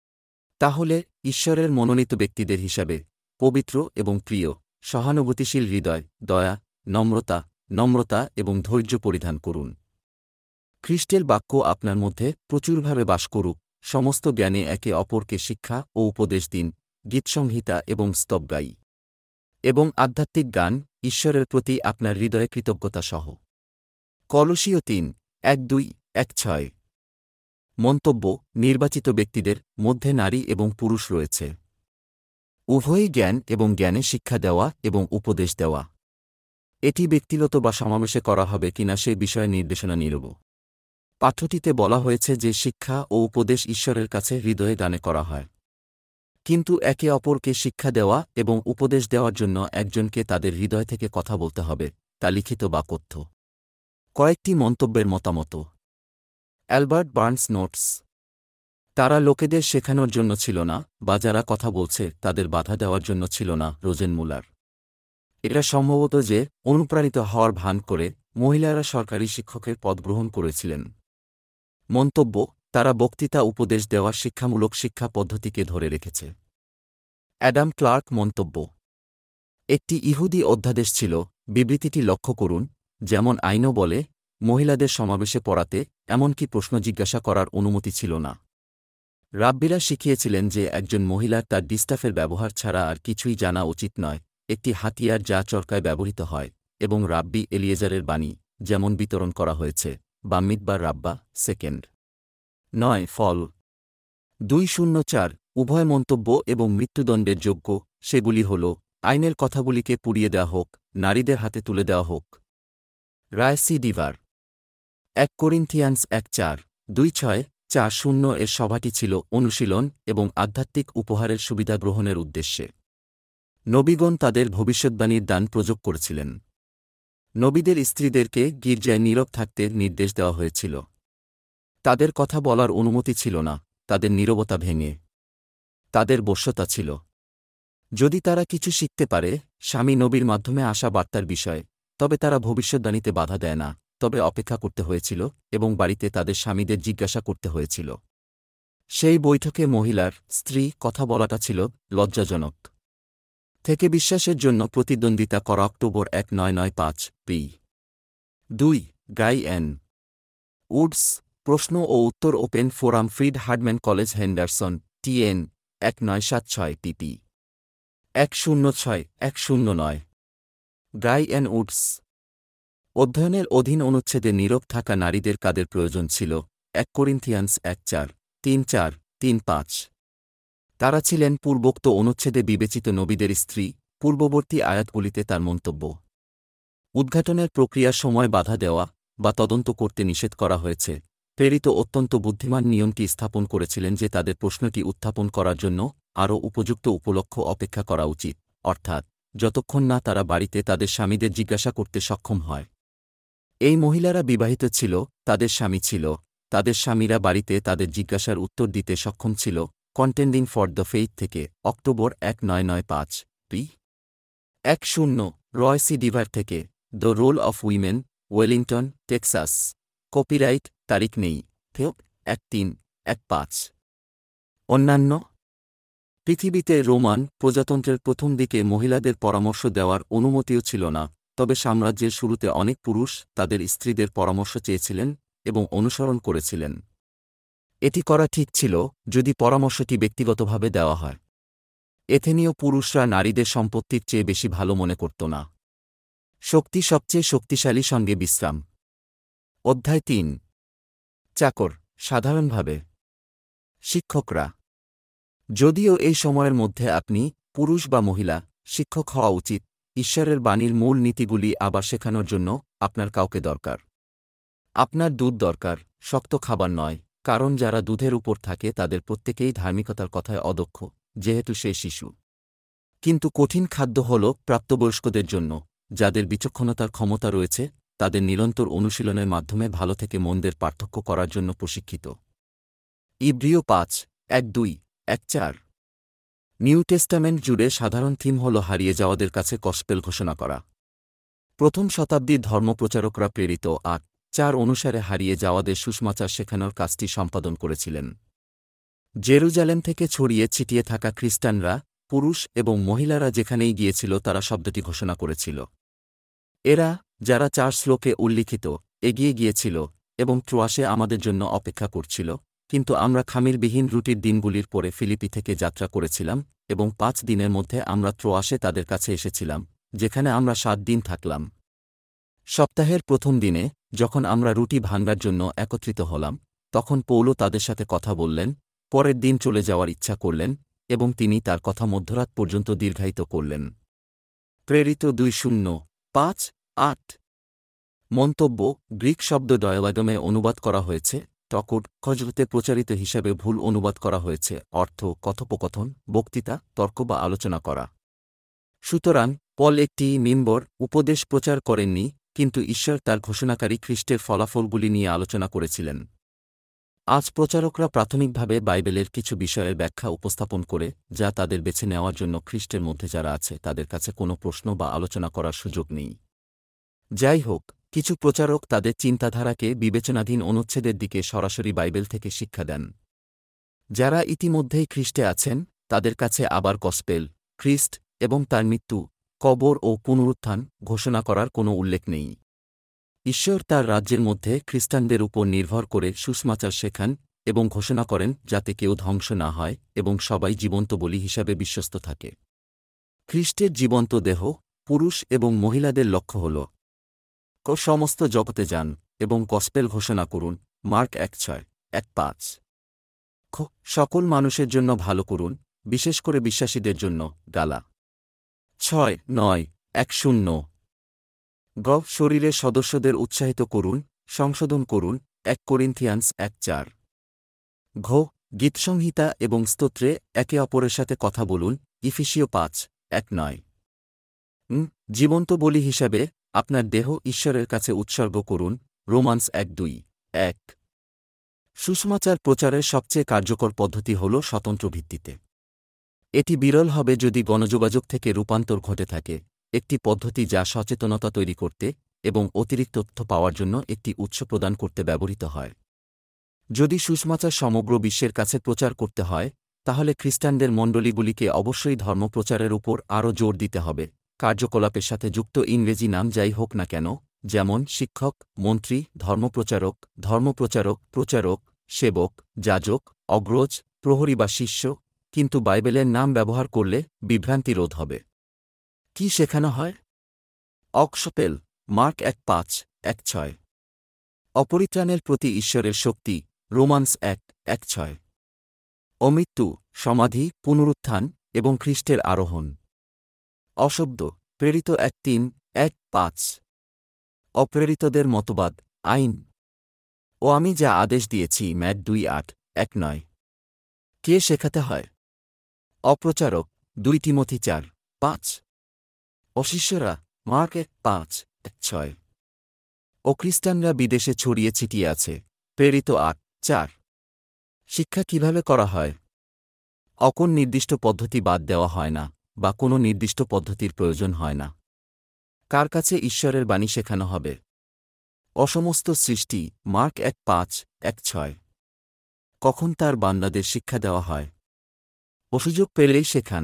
A: তাহলে ঈশ্বরের মনোনীত ব্যক্তিদের হিসাবে পবিত্র এবং প্রিয়, সহানুভূতিশীল হৃদয়, দয়া, নম্রতা, নম্রতা এবং ধৈর্য পরিধান করুন। খ্রিস্টের বাক্য আপনার মধ্যে প্রচুরভাবে বাস করুক। সমস্ত জ্ঞানে একে অপরকে শিক্ষা ও উপদেশ দিন, গীতসংহিতা এবং স্তব গাই এবং আধ্যাত্মিক গান, ঈশ্বরের প্রতি আপনার হৃদয়ে কৃতজ্ঞতা সহ। কলসীয় তিন এক দুই এক ছয়। মন্তব্য, নির্বাচিত ব্যক্তিদের মধ্যে নারী এবং পুরুষ রয়েছে। উভয়ই জ্ঞান এবং জ্ঞানে শিক্ষা দেওয়া এবং উপদেশ দেওয়া। এটি ব্যক্তিগত বা সমাবেশে করা হবে কিনা সে বিষয়ে নির্দেশনা নিরব। পাঠ্যটিতে বলা হয়েছে যে শিক্ষা ও উপদেশ ঈশ্বরের কাছে হৃদয়ে গানে করা হয়। কিন্তু একে অপরকে শিক্ষা দেওয়া এবং উপদেশ দেওয়ার জন্য একজনকে তাদের হৃদয় থেকে কথা বলতে হবে, তা লিখিত বা কথ্য। কয়েকটি মন্তব্যের মতামত। Albert Barnes notes. তারা লোকেদের শেখানোর জন্য ছিল না, বা যারা কথা বলছে তাদের বাধা দেওয়ার জন্য ছিল না। Rosenmuller. এটা সম্ভবত যে অনুপ্রাণিত হওয়ার ভান করে মহিলারা সরকারি শিক্ষকের পদ গ্রহণ করেছিলেন। মন্তব্য, তারা বক্তৃতা উপদেশ দেওয়ার শিক্ষামূলক শিক্ষা পদ্ধতিকে ধরে রেখেছে। অ্যাডাম ক্লার্ক মন্তব্য, একটি ইহুদি অধ্যাদেশ ছিল। বিবৃতিটি লক্ষ্য করুন, যেমন আইনও বলে, মহিলাদের সমাবেশে পড়াতে, এমনকি প্রশ্ন জিজ্ঞাসা করার অনুমতি ছিল না। রাব্বিরা শিখিয়েছিলেন যে একজন মহিলার তার ডিস্টাফের ব্যবহার ছাড়া আর কিছুই জানা উচিত নয়, একটি হাতিয়ার যা চরকায় ব্যবহৃত হয়, এবং রাব্বি এলিয়েজারের বাণী, যেমন বিতরণ করা হয়েছে, বাম্মিদবার রাব্বা, সেকেন্ড নয় ফল দুই শূন্য চার। উভয় মন্তব্য এবং মৃত্যুদণ্ডের যোগ্য, সেগুলি হল আইনের কথাগুলিকে পুড়িয়ে দেওয়া হোক, নারীদের হাতে তুলে দেওয়া হোক। Roy C Deaver. এক করিন্থিয়ান্স এক চার দুই ছয় চার শূন্য এর সভাটি ছিল অনুশীলন এবং আধ্যাত্মিক উপহারের সুবিধা গ্রহণের উদ্দেশ্যে। নবীগণ তাদের ভবিষ্যদ্বাণীর দান প্রযোগ করেছিলেন। নবীদের স্ত্রীদেরকে গির্জায় নীরব থাকতে নির্দেশ দেওয়া হয়েছিল। তাদের কথা বলার অনুমতি ছিল না, তাদের নীরবতা ভেঙে তাদের বশ্যতা ছিল। যদি তারা কিছু শিখতে পারে স্বামী নবীর মাধ্যমে আসা বার্তার বিষয়ে, তবে তারা ভবিষ্যদ্বাণীতে বাধা দেয় না, তবে অপেক্ষা করতে হয়েছিল এবং বাড়িতে তাদের স্বামীদের জিজ্ঞাসা করতে হয়েছিল। সেই বৈঠকে মহিলার স্ত্রী কথা বলাটা ছিল লজ্জাজনক। থেকে বিশ্বাসের জন্য প্রতিদ্বন্দ্বিতা করা অক্টোবর এক নয় নয় পাঁচ পি দুই গাই এন উডস। প্রশ্ন ও উত্তর open forum Freed Hardeman College Henderson TN এক নয় সাত ছয় টিপি এক শূন্য ছয় এক শূন্য নয়। Guy N Woods. অধ্যয়নের অধীন অনুচ্ছেদে নীরব থাকা নারীদের কাদের প্রয়োজন ছিল। এক করিন্থিয়ান্স এক চার তিন চার তিন পাঁচ। তারা ছিলেন পূর্বোক্ত অনুচ্ছেদে বিবেচিত নবীদের স্ত্রী। পূর্ববর্তী আয়াতগুলিতে তার মন্তব্য উদ্ঘাটনের প্রক্রিয়ার সময় বাধা দেওয়া বা তদন্ত করতে নিষেধ করা হয়েছে। প্রেরিত অত্যন্ত বুদ্ধিমান নিয়মটি স্থাপন করেছিলেন যে তাদের প্রশ্নটি উত্থাপন করার জন্য আরও উপযুক্ত উপলক্ষ অপেক্ষা করা উচিত, অর্থাৎ যতক্ষণ না তারা বাড়িতে তাদের স্বামীদের জিজ্ঞাসা করতে সক্ষম হয়। এই মহিলারা বিবাহিত ছিল, তাদের স্বামী ছিল, তাদের স্বামীরা বাড়িতে তাদের জিজ্ঞাসার উত্তর দিতে সক্ষম ছিল। কন্টেন্ডিং ফর দ্য ফেইথ থেকে অক্টোবর এক নয় নয় পাঁচ পি এক শূন্য রয়সি ডিভার থেকে the role of women, Wellington, Texas. Copyright তারিখ নেই। ফেও এক তিন এক পাঁচ। অন্যান্য পৃথিবীতে রোমান প্রজাতন্ত্রের প্রথম দিকে মহিলাদের পরামর্শ দেওয়ার অনুমতিও ছিল না, তবে সাম্রাজ্যের শুরুতে অনেক পুরুষ তাদের স্ত্রীদের পরামর্শ চেয়েছিলেন এবং অনুসরণ করেছিলেন। এটি করা ঠিক ছিল যদি পরামর্শটি ব্যক্তিগতভাবে দেওয়া হয়। এথেনীয় পুরুষরা নারীদের সম্পত্তির চেয়ে বেশি ভালো মনে করত না। শক্তি সবচেয়ে শক্তিশালী সঙ্গে বিশ্রাম। অধ্যায় তিন। চাকর। সাধারণভাবে শিক্ষকরা। যদিও এই সময়ের মধ্যে আপনি পুরুষ বা মহিলা শিক্ষক হওয়া উচিত, ঈশ্বরের বাণীর মূল নীতিগুলি আবার শেখানোর জন্য আপনার কাউকে দরকার। আপনার দুধ দরকার, শক্ত খাবার নয়, কারণ যারা দুধের উপর থাকে তাদের প্রত্যেকেই ধার্মিকতার কথায় অদক্ষ, যেহেতু সে শিশু। কিন্তু কঠিন খাদ্য হল প্রাপ্তবয়স্কদের জন্য, যাদের বিচক্ষণতার ক্ষমতা রয়েছে, তাদের নিরন্তর অনুশীলনের মাধ্যমে ভালো থেকে মন্দের পার্থক্য করার জন্য প্রশিক্ষিত। ইব্রিয় পাঁচ এক দুই এক চার। নিউ টেস্টামেন্ট জুড়ে সাধারণ থিম হল হারিয়ে যাওয়াদের কাছে গসপেল ঘোষণা করা। প্রথম শতাব্দীর ধর্মপ্রচারকরা প্রেরিত আট চার অনুসারে হারিয়ে যাওয়াদের সুসমাচার শেখানোর কাজটি সম্পাদন করেছিলেন। জেরুজালেম থেকে ছড়িয়ে ছিটিয়ে থাকা খ্রিস্টানরা, পুরুষ এবং মহিলারা যেখানেই গিয়েছিল তারা শব্দটি ঘোষণা করেছিল। এরা, যারা চার শ্লোকে উল্লিখিত, এগিয়ে গিয়েছিল এবং ট্রোয়াসে আমাদের জন্য অপেক্ষা করছিল, কিন্তু আমরা খামিরবিহীন রুটির দিনগুলির পরে ফিলিপি থেকে যাত্রা করেছিলাম এবং পাঁচ দিনের মধ্যে আমরা ট্রোয়াসে তাদের কাছে এসেছিলাম, যেখানে আমরা সাত দিন থাকলাম। সপ্তাহের প্রথম দিনে, যখন আমরা রুটি ভাঙার জন্য একত্রিত হলাম, তখন পৌলো তাদের সাথে কথা বললেন, পরের দিন চলে যাওয়ার ইচ্ছা করলেন এবং তিনি তার কথা মধ্যরাত পর্যন্ত দীর্ঘায়িত করলেন। প্রেরিত দুই শূন্য পাঁচ আট। মন্তব্য গ্রিক শব্দ ডয়ালগমে অনুবাদ করা হয়েছে, টকট খজরতে প্রচারিত হিসাবে ভুল অনুবাদ করা হয়েছে, অর্থ কথোপকথন, বক্তৃতা, তর্ক বা আলোচনা করা। সুতরাং পল একটি মিম্বর উপদেশ প্রচার করেননি, কিন্তু ঈশ্বর তার ঘোষণাকারী খ্রিস্টের ফলাফলগুলি নিয়ে আলোচনা করেছিলেন। আজ প্রচারকরা প্রাথমিকভাবে বাইবেলের কিছু বিষয়ের ব্যাখ্যা উপস্থাপন করে, যা তাদের বেছে নেওয়ার জন্য খ্রিস্টের মধ্যে যারা আছে তাদের কাছে কোনো প্রশ্ন বা আলোচনা করার সুযোগ নেই। যাই হোক, কিছু প্রচারক তাদের চিন্তাধারাকে বিবেচনাধীন অনুচ্ছেদের দিকে সরাসরি বাইবেল থেকে শিক্ষা দেন। যারা ইতিমধ্যেই খ্রিস্টে আছেন, তাদের কাছে আবার গসপেল, খ্রিস্ট এবং তার মৃত্যু, কবর ও পুনরুত্থান ঘোষণা করার কোনো উল্লেখ নেই। ঈশ্বর তার রাজ্যের মধ্যে খ্রিস্টানদের উপর নির্ভর করে সুসমাচার শেখান এবং ঘোষণা করেন যাতে কেউ ধ্বংস না হয় এবং সবাই জীবন্ত বলি হিসাবে বিশ্বস্ত থাকে। খ্রিস্টের জীবন্ত দেহ, পুরুষ এবং মহিলাদের লক্ষ্য হল সমস্ত জগতে যান এবং গসপেল ঘোষণা করুন, মার্ক এক ছয় এক পাঁচ। খ সকল মানুষের জন্য ভালো করুন, বিশেষ করে বিশ্বাসীদের জন্য, গালা ছয় নয় এক শূন্য। গ শরীরের সদস্যদের উৎসাহিত করুন, সংশোধন করুন, এক করিন্থিয়ান্স এক চার। ঘ গীতসংহিতা এবং স্তোত্রে একে অপরের সাথে কথা বলুন, ইফিসীয় পাঁচ এক নয়। জীবন্ত বলি হিসাবে আপনার দেহ ঈশ্বরের কাছে উৎসর্গ করুন, রোমান্স এক দুই এক। সুসমাচার প্রচারের সবচেয়ে কার্যকর পদ্ধতি হল স্বতন্ত্র ভিত্তিতে। এটি বিরল হবে যদি গণযোগাযোগ থেকে রূপান্তর ঘটে থাকে, একটি পদ্ধতি যা সচেতনতা তৈরি করতে এবং অতিরিক্ত তথ্য পাওয়ার জন্য একটি উৎস প্রদান করতে ব্যবহৃত হয়। যদি সুসমাচার সমগ্র বিশ্বের কাছে প্রচার করতে হয়, তাহলে খ্রিস্টানদের মণ্ডলীগুলিকে অবশ্যই ধর্মপ্রচারের উপর আরও জোর দিতে হবে। কার্যকলাপের সাথে যুক্ত ইংরেজি নাম যাই হোক না কেন, যেমন শিক্ষক, মন্ত্রী, ধর্মপ্রচারক, ধর্মপ্রচারক, প্রচারক, সেবক, যাজক, অগ্রজ, প্রহরী বা শিষ্য, কিন্তু বাইবেলের নাম ব্যবহার করলে বিভ্রান্তি রোধ হবে। কি শেখানো হয়? অগসপেল, মার্ক এক পাঁচ এক ছয়। অপরিত্রাণের প্রতি ঈশ্বরের শক্তি, রোমান্স এক এক ছয়। অমৃত্যু, সমাধি, পুনরুত্থান এবং খ্রিস্টের আরোহণ। অশব্দ, প্রেরিত এক তিন এক পাঁচ। অপ্রেরিতদের মতবাদ, আইন ও আমি যা আদেশ দিয়েছি ম্যাট দুই আট এক নয়। কে শেখাতে হয়? অপ্রচারক, দুই তিমথি চার পাঁচ। অশিষ্যরা, মার্ক এক পাঁচ এক ছয়। ও খ্রিস্টানরা বিদেশে ছড়িয়ে ছিটিয়ে আছে, প্রেরিত আট চার। শিক্ষা কিভাবে করা হয়? অকোন নির্দিষ্ট পদ্ধতি বাদ দেওয়া হয় না, বা কোনো নির্দিষ্ট পদ্ধতির প্রয়োজন হয় না। কার কাছে ঈশ্বরের বাণী শেখানো হবে? অসমস্ত সৃষ্টি, মার্ক এক পাঁচ এক ছয়। কখন তার বান্দাদের শিক্ষা দেওয়া হয়? অসুযোগ পেলেই শেখান।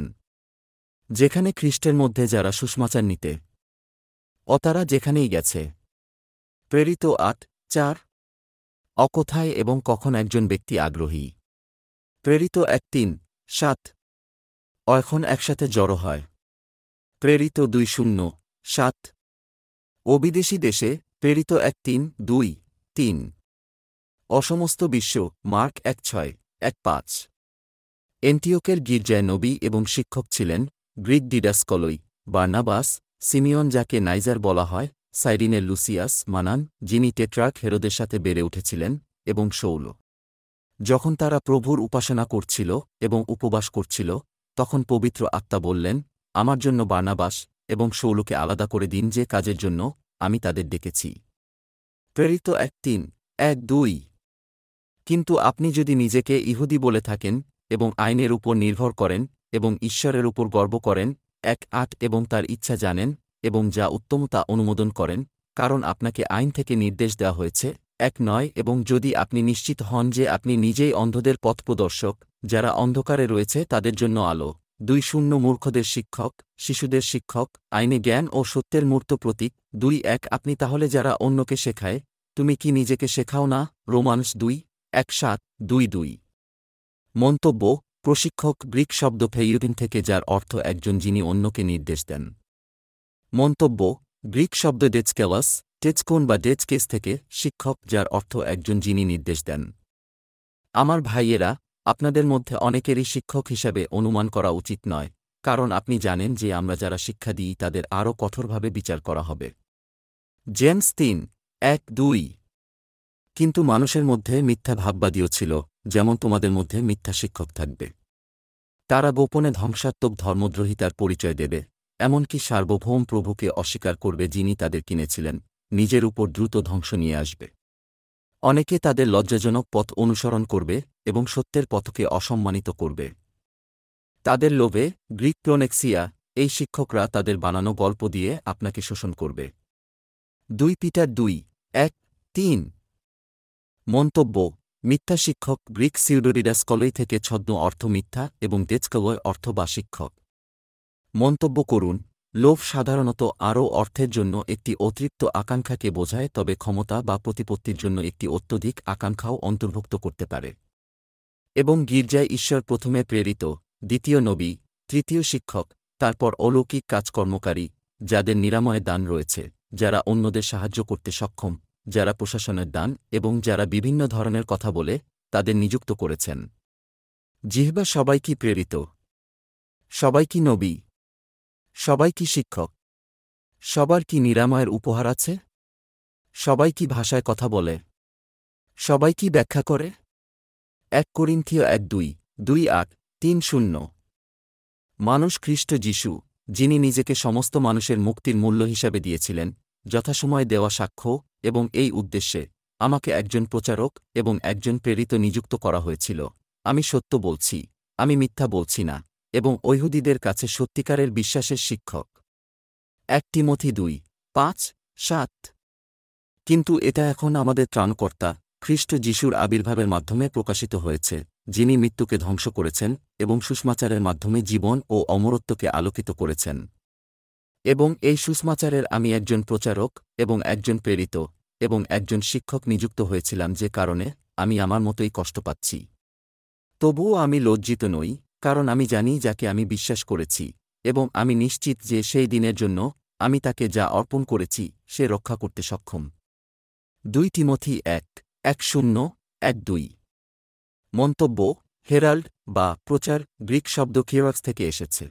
A: যেখানে খ্রিস্টের মধ্যে যারা সুসমাচার নিতে ও তারা যেখানেই গেছে। প্রেরিত আট চার। অকথায় এবং কখন একজন ব্যক্তি আগ্রহী? প্রেরিত এক তিন সাত। ও এখন একসাথে জড়ো হয়। প্রেরিত দুই শূন্য সাত। ও বিদেশি দেশে, প্রেরিত এক তিন দুই তিন। অসমস্ত বিশ্ব, মার্ক এক ছয় এক পাঁচ। এন্টিওকের গির্জায় নবী এবং শিক্ষক ছিলেন গ্রিক ডিডাসকলই, বার্নাবাস, সিমিয়ন যাকে নাইজার বলা হয়, সাইরিনের লুসিয়াস, মানান যিনি টেট্রার্ক হেরোদের সাথে বেড়ে উঠেছিলেন, এবং শৌল। যখন তারা প্রভুর উপাসনা করছিল এবং উপবাস করছিল, তখন পবিত্র আত্মা বললেন, আমার জন্য বার্নাবাস এবং শৌলকে আলাদা করে দিন যে কাজের জন্য আমি তাদের ডেকেছি। প্রেরিত এক তিন এক দুই। কিন্তু আপনি যদি নিজেকে ইহুদি বলে থাকেন এবং আইনের উপর নির্ভর করেন এবং ঈশ্বরের উপর গর্ব করেন, এক আট এবং তার ইচ্ছা জানেন এবং যা উত্তম তা অনুমোদন করেন, কারণ আপনাকে আইন থেকে নির্দেশ দেওয়া হয়েছে, এক নয় এবং যদি আপনি নিশ্চিত হন যে আপনি নিজেই অন্ধদের পথপ্রদর্শক, যারা অন্ধকারে রয়েছে তাদের জন্য আলো, দুই শূন্য মূর্খদের শিক্ষক, শিশুদের শিক্ষক, আইনে জ্ঞান ও সত্যের মূর্ত প্রতীক, দুই এক আপনি তাহলে যারা অন্যকে শেখায়, তুমি কি নিজেকে শেখাও না? রোমান্স দুই এক সাত দুই দুই। মন্তব্য, প্রশিক্ষক গ্রিক শব্দ ফেইউদিন থেকে যার অর্থ একজন যিনি অন্যকে নির্দেশ দেন। মন্তব্য, গ্রিক শব্দ ডেচকেলাস, টেচকোন বা ডেচকেস থেকে শিক্ষক যার অর্থ একজন যিনি নির্দেশ দেন। আমার ভাইয়েরা, আপনাদের মধ্যে অনেকেরই শিক্ষক হিসাবে অনুমান করা উচিত নয়, কারণ আপনি জানেন যে আমরা যারা শিক্ষা দিই তাদের আরও কঠোরভাবে বিচার করা হবে। জেমস তিন এক দুই। কিন্তু মানুষের মধ্যে মিথ্যা ভাববাদীও ছিল, যেমন তোমাদের মধ্যে মিথ্যা শিক্ষক থাকবে। তারা গোপনে ধ্বংসাত্মক ধর্মদ্রোহিতার পরিচয় দেবে, এমনকি সার্বভৌম প্রভুকে অস্বীকার করবে যিনি তাদের কিনেছিলেন, নিজের উপর দ্রুত ধ্বংস নিয়ে আসবে। অনেকে তাদের লজ্জাজনক পথ অনুসরণ করবে এবং সত্যের পথকে অসম্মানিত করবে। তাদের লোভে, গ্রিক প্রোনেক্সিয়া, এই শিক্ষকরা তাদের বানানো গল্প দিয়ে আপনাকে শোষণ করবে। দুই পিটার দুই এক তিন। মন্তব্য, মিথ্যা শিক্ষক গ্রিক সিউডোডিডাসকলই থেকে ছদ্ম অর্থ মিথ্যা এবং ডেচকলয় অর্থ বা শিক্ষক। মন্তব্য করুন, লোভ সাধারণত আরও অর্থের জন্য একটি অতিরিক্ত আকাঙ্ক্ষাকে বোঝায়, তবে ক্ষমতা বা প্রতিপত্তির জন্য একটি অত্যধিক আকাঙ্ক্ষাও অন্তর্ভুক্ত করতে পারে। এবং গির্জায় ঈশ্বর প্রথমে প্রেরিত, দ্বিতীয় নবী, তৃতীয় শিক্ষক, তারপর অলৌকিক কাজকর্মকারী, যাদের নিরাময়ের দান রয়েছে, যারা অন্যদের সাহায্য করতে সক্ষম, যারা প্রশাসনের দান এবং যারা বিভিন্ন ধরনের কথা বলে, তাদের নিযুক্ত করেছেন। জিহ্বা সবাই কি প্রেরিত? সবাই কি নবী? সবাই কি শিক্ষক? সবার কি নিরাময়ের উপহার আছে? সবাই কি ভাষায় কথা বলে? সবাই কি ব্যাখ্যা করে? এক করিন্থীয় এক দুই দুই আট তিন শূন্য। মানুষ খ্রিস্ট যিশু, যিনি নিজেকে সমস্ত মানুষের মুক্তির মূল্য হিসাবে দিয়েছিলেন, যথাসময়ে দেওয়া সাক্ষ্য, এবং এই উদ্দেশ্যে আমাকে একজন প্রচারক এবং একজন প্রেরিত নিযুক্ত করা হয়েছিল। আমি সত্য বলছি, আমি মিথ্যা বলছি না, এবং ঐহুদীদের কাছে সত্যিকারের বিশ্বাসের শিক্ষক। এক তিমথি দুই পাঁচ সাত। কিন্তু এটা এখন আমাদের ত্রাণকর্তা খ্রিস্ট যিশুর আবির্ভাবের মাধ্যমে প্রকাশিত হয়েছে, যিনি মৃত্যুকে ধ্বংস করেছেন এবং সুসমাচারের মাধ্যমে জীবন ও অমরত্বকে আলোকিত করেছেন। এবং এই সুসমাচারের আমি একজন প্রচারক এবং একজন প্রেরিত এবং একজন শিক্ষক নিযুক্ত হয়েছিলাম, যে কারণে আমি আমার মতোই কষ্ট পাচ্ছি। তবুও আমি লজ্জিত নই, কারণ আমি জানি যাকে আমি বিশ্বাস করেছি, এবং আমি নিশ্চিত যে সেই দিনের জন্য আমি তাকে যা অর্পণ করেছি সে রক্ষা করতে সক্ষম। দুই তিমথি এক এক শূন্য এক দুই। মন্তব্য, হেরাল্ড, বা প্রচার গ্রিক শব্দ কিওয়াক্স থেকে এসেছে।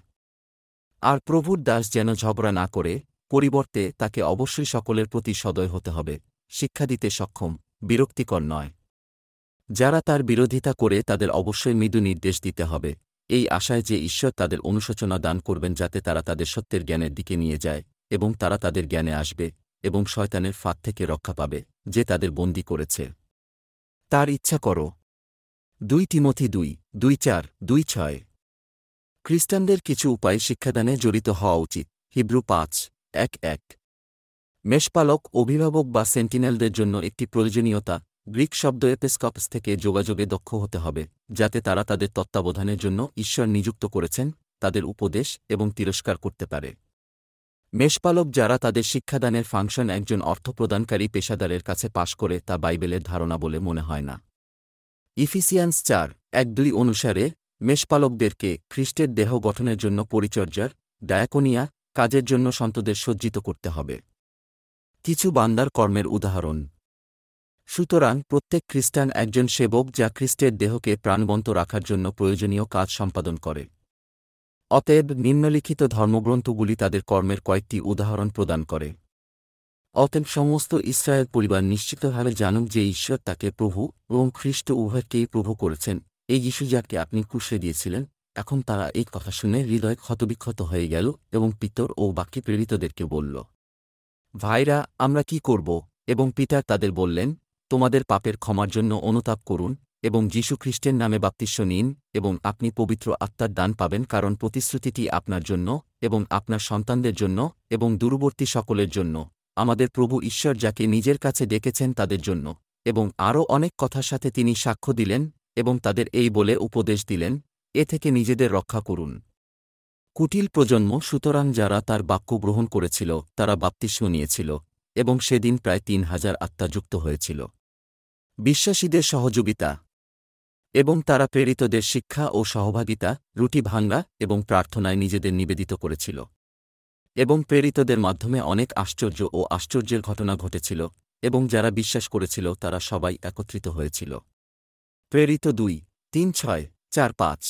A: আর প্রভুর দাস যেন ঝগড়া না করে, পরিবর্তে তাকে অবশ্যই সকলের প্রতি সদয় হতে হবে, শিক্ষা দিতে সক্ষম, বিরক্তিকর নয়। যারা তার বিরোধিতা করে তাদের অবশ্যই মৃদু নির্দেশ দিতে হবে, এই আশায় যে ঈশ্বর তাদের অনুশোচনা দান করবেন যাতে তারা তাদের সত্যের জ্ঞানের দিকে নিয়ে যায় এবং তারা তাদের জ্ঞানে আসবে এবং শয়তানের ফাঁদ থেকে রক্ষা পাবে যে তাদের বন্দী করেছে। তার ইচ্ছা করো। দুই তিমথি দুই দুই চার দুই ছয়। খ্রিস্টানদের কিছু উপায় শিক্ষাদানে জড়িত হওয়া উচিত। হিব্রু পাঁচ এক এক। মেষপালক, অভিভাবক বা সেন্টিনেলদের জন্য একটি প্রয়োজনীয়তা, গ্রিক শব্দ এপিস্কপস থেকে যোগাযোগে দক্ষ হতে হবে, যাতে তারা তাদের তত্ত্বাবধানের জন্য ঈশ্বর নিযুক্ত করেছেন তাদের উপদেশ এবং তিরস্কার করতে পারে। মেষপালক যারা তাদের শিক্ষাদানের ফাংশন একজন অর্থপ্রদানকারী পেশাদারের কাছে পাশ করে তা বাইবেলের ধারণা বলে মনে হয় না। ইফিসিয়ান্স চার এক দুই অনুসারে মেষপালকদেরকে খ্রিস্টের দেহ গঠনের জন্য পরিচর্যার, ডায়াকোনিয়া, কাজের জন্য সন্তদের সজ্জিত করতে হবে। কিছু বান্দার কর্মের উদাহরণ। সুতরাং প্রত্যেক খ্রিস্টান একজন সেবক যা খ্রিস্টের দেহকে প্রাণবন্ত রাখার জন্য প্রয়োজনীয় কাজ সম্পাদন করে। অতএব নিম্নলিখিত ধর্মগ্রন্থগুলি তাদের কর্মের কয়েকটি উদাহরণ প্রদান করে। অতএব সমস্ত ইসরায়েল পরিবার নিশ্চিতভাবে জানুক যে ঈশ্বর তাকে প্রভু এবং খ্রিস্ট উভয়কেই প্রভু করেছেন, এই যিশু যাকে আপনি ক্রুশে দিয়েছিলেন। এখন তারা এই কথা শুনে হৃদয় ক্ষতবিক্ষত হয়ে গেল এবং পিতর ও বাকি প্রেরিতদেরকে বলল, ভাইরা, আমরা কি করব? এবং পিতার তাদের বললেন, তোমাদের পাপের ক্ষমার জন্য অনুতাপ করুন এবং যীশু খ্রিস্টের নামে বাপ্তিস্ম নিন এবং আপনি পবিত্র আত্মার দান পাবেন, কারণ প্রতিশ্রুতিটি আপনার জন্য এবং আপনার সন্তানদের জন্য এবং দূরবর্তী সকলের জন্য, আমাদের প্রভু ঈশ্বর যাকে নিজের কাছে ডেকেছেন তাদের জন্য। এবং আরও অনেক কথার সাথে তিনি সাক্ষ্য দিলেন এবং তাদের এই বলে উপদেশ দিলেন, এ থেকে নিজেদের রক্ষা করুন। কুটিল প্রজন্ম। সুতরাং যারা তার বাক্য গ্রহণ করেছিল তারা বাপ্তিস্ম নিয়েছিল এবং সেদিন প্রায় তিন হাজার আত্মা যুক্ত হয়েছিল। বিশ্বাসীদের সহযোগিতা এবং তারা প্রেরিতদের শিক্ষা ও সহভাগিতা, রুটি ভাঙা এবং প্রার্থনায় নিজেদের নিবেদিত করেছিল এবং প্রেরিতদের মাধ্যমে অনেক আশ্চর্য ও আশ্চর্যের ঘটনা ঘটেছিল এবং যারা বিশ্বাস করেছিল তারা সবাই একত্রিত হয়েছিল। প্রেরিত দুই তিন ছয় চার পাঁচ।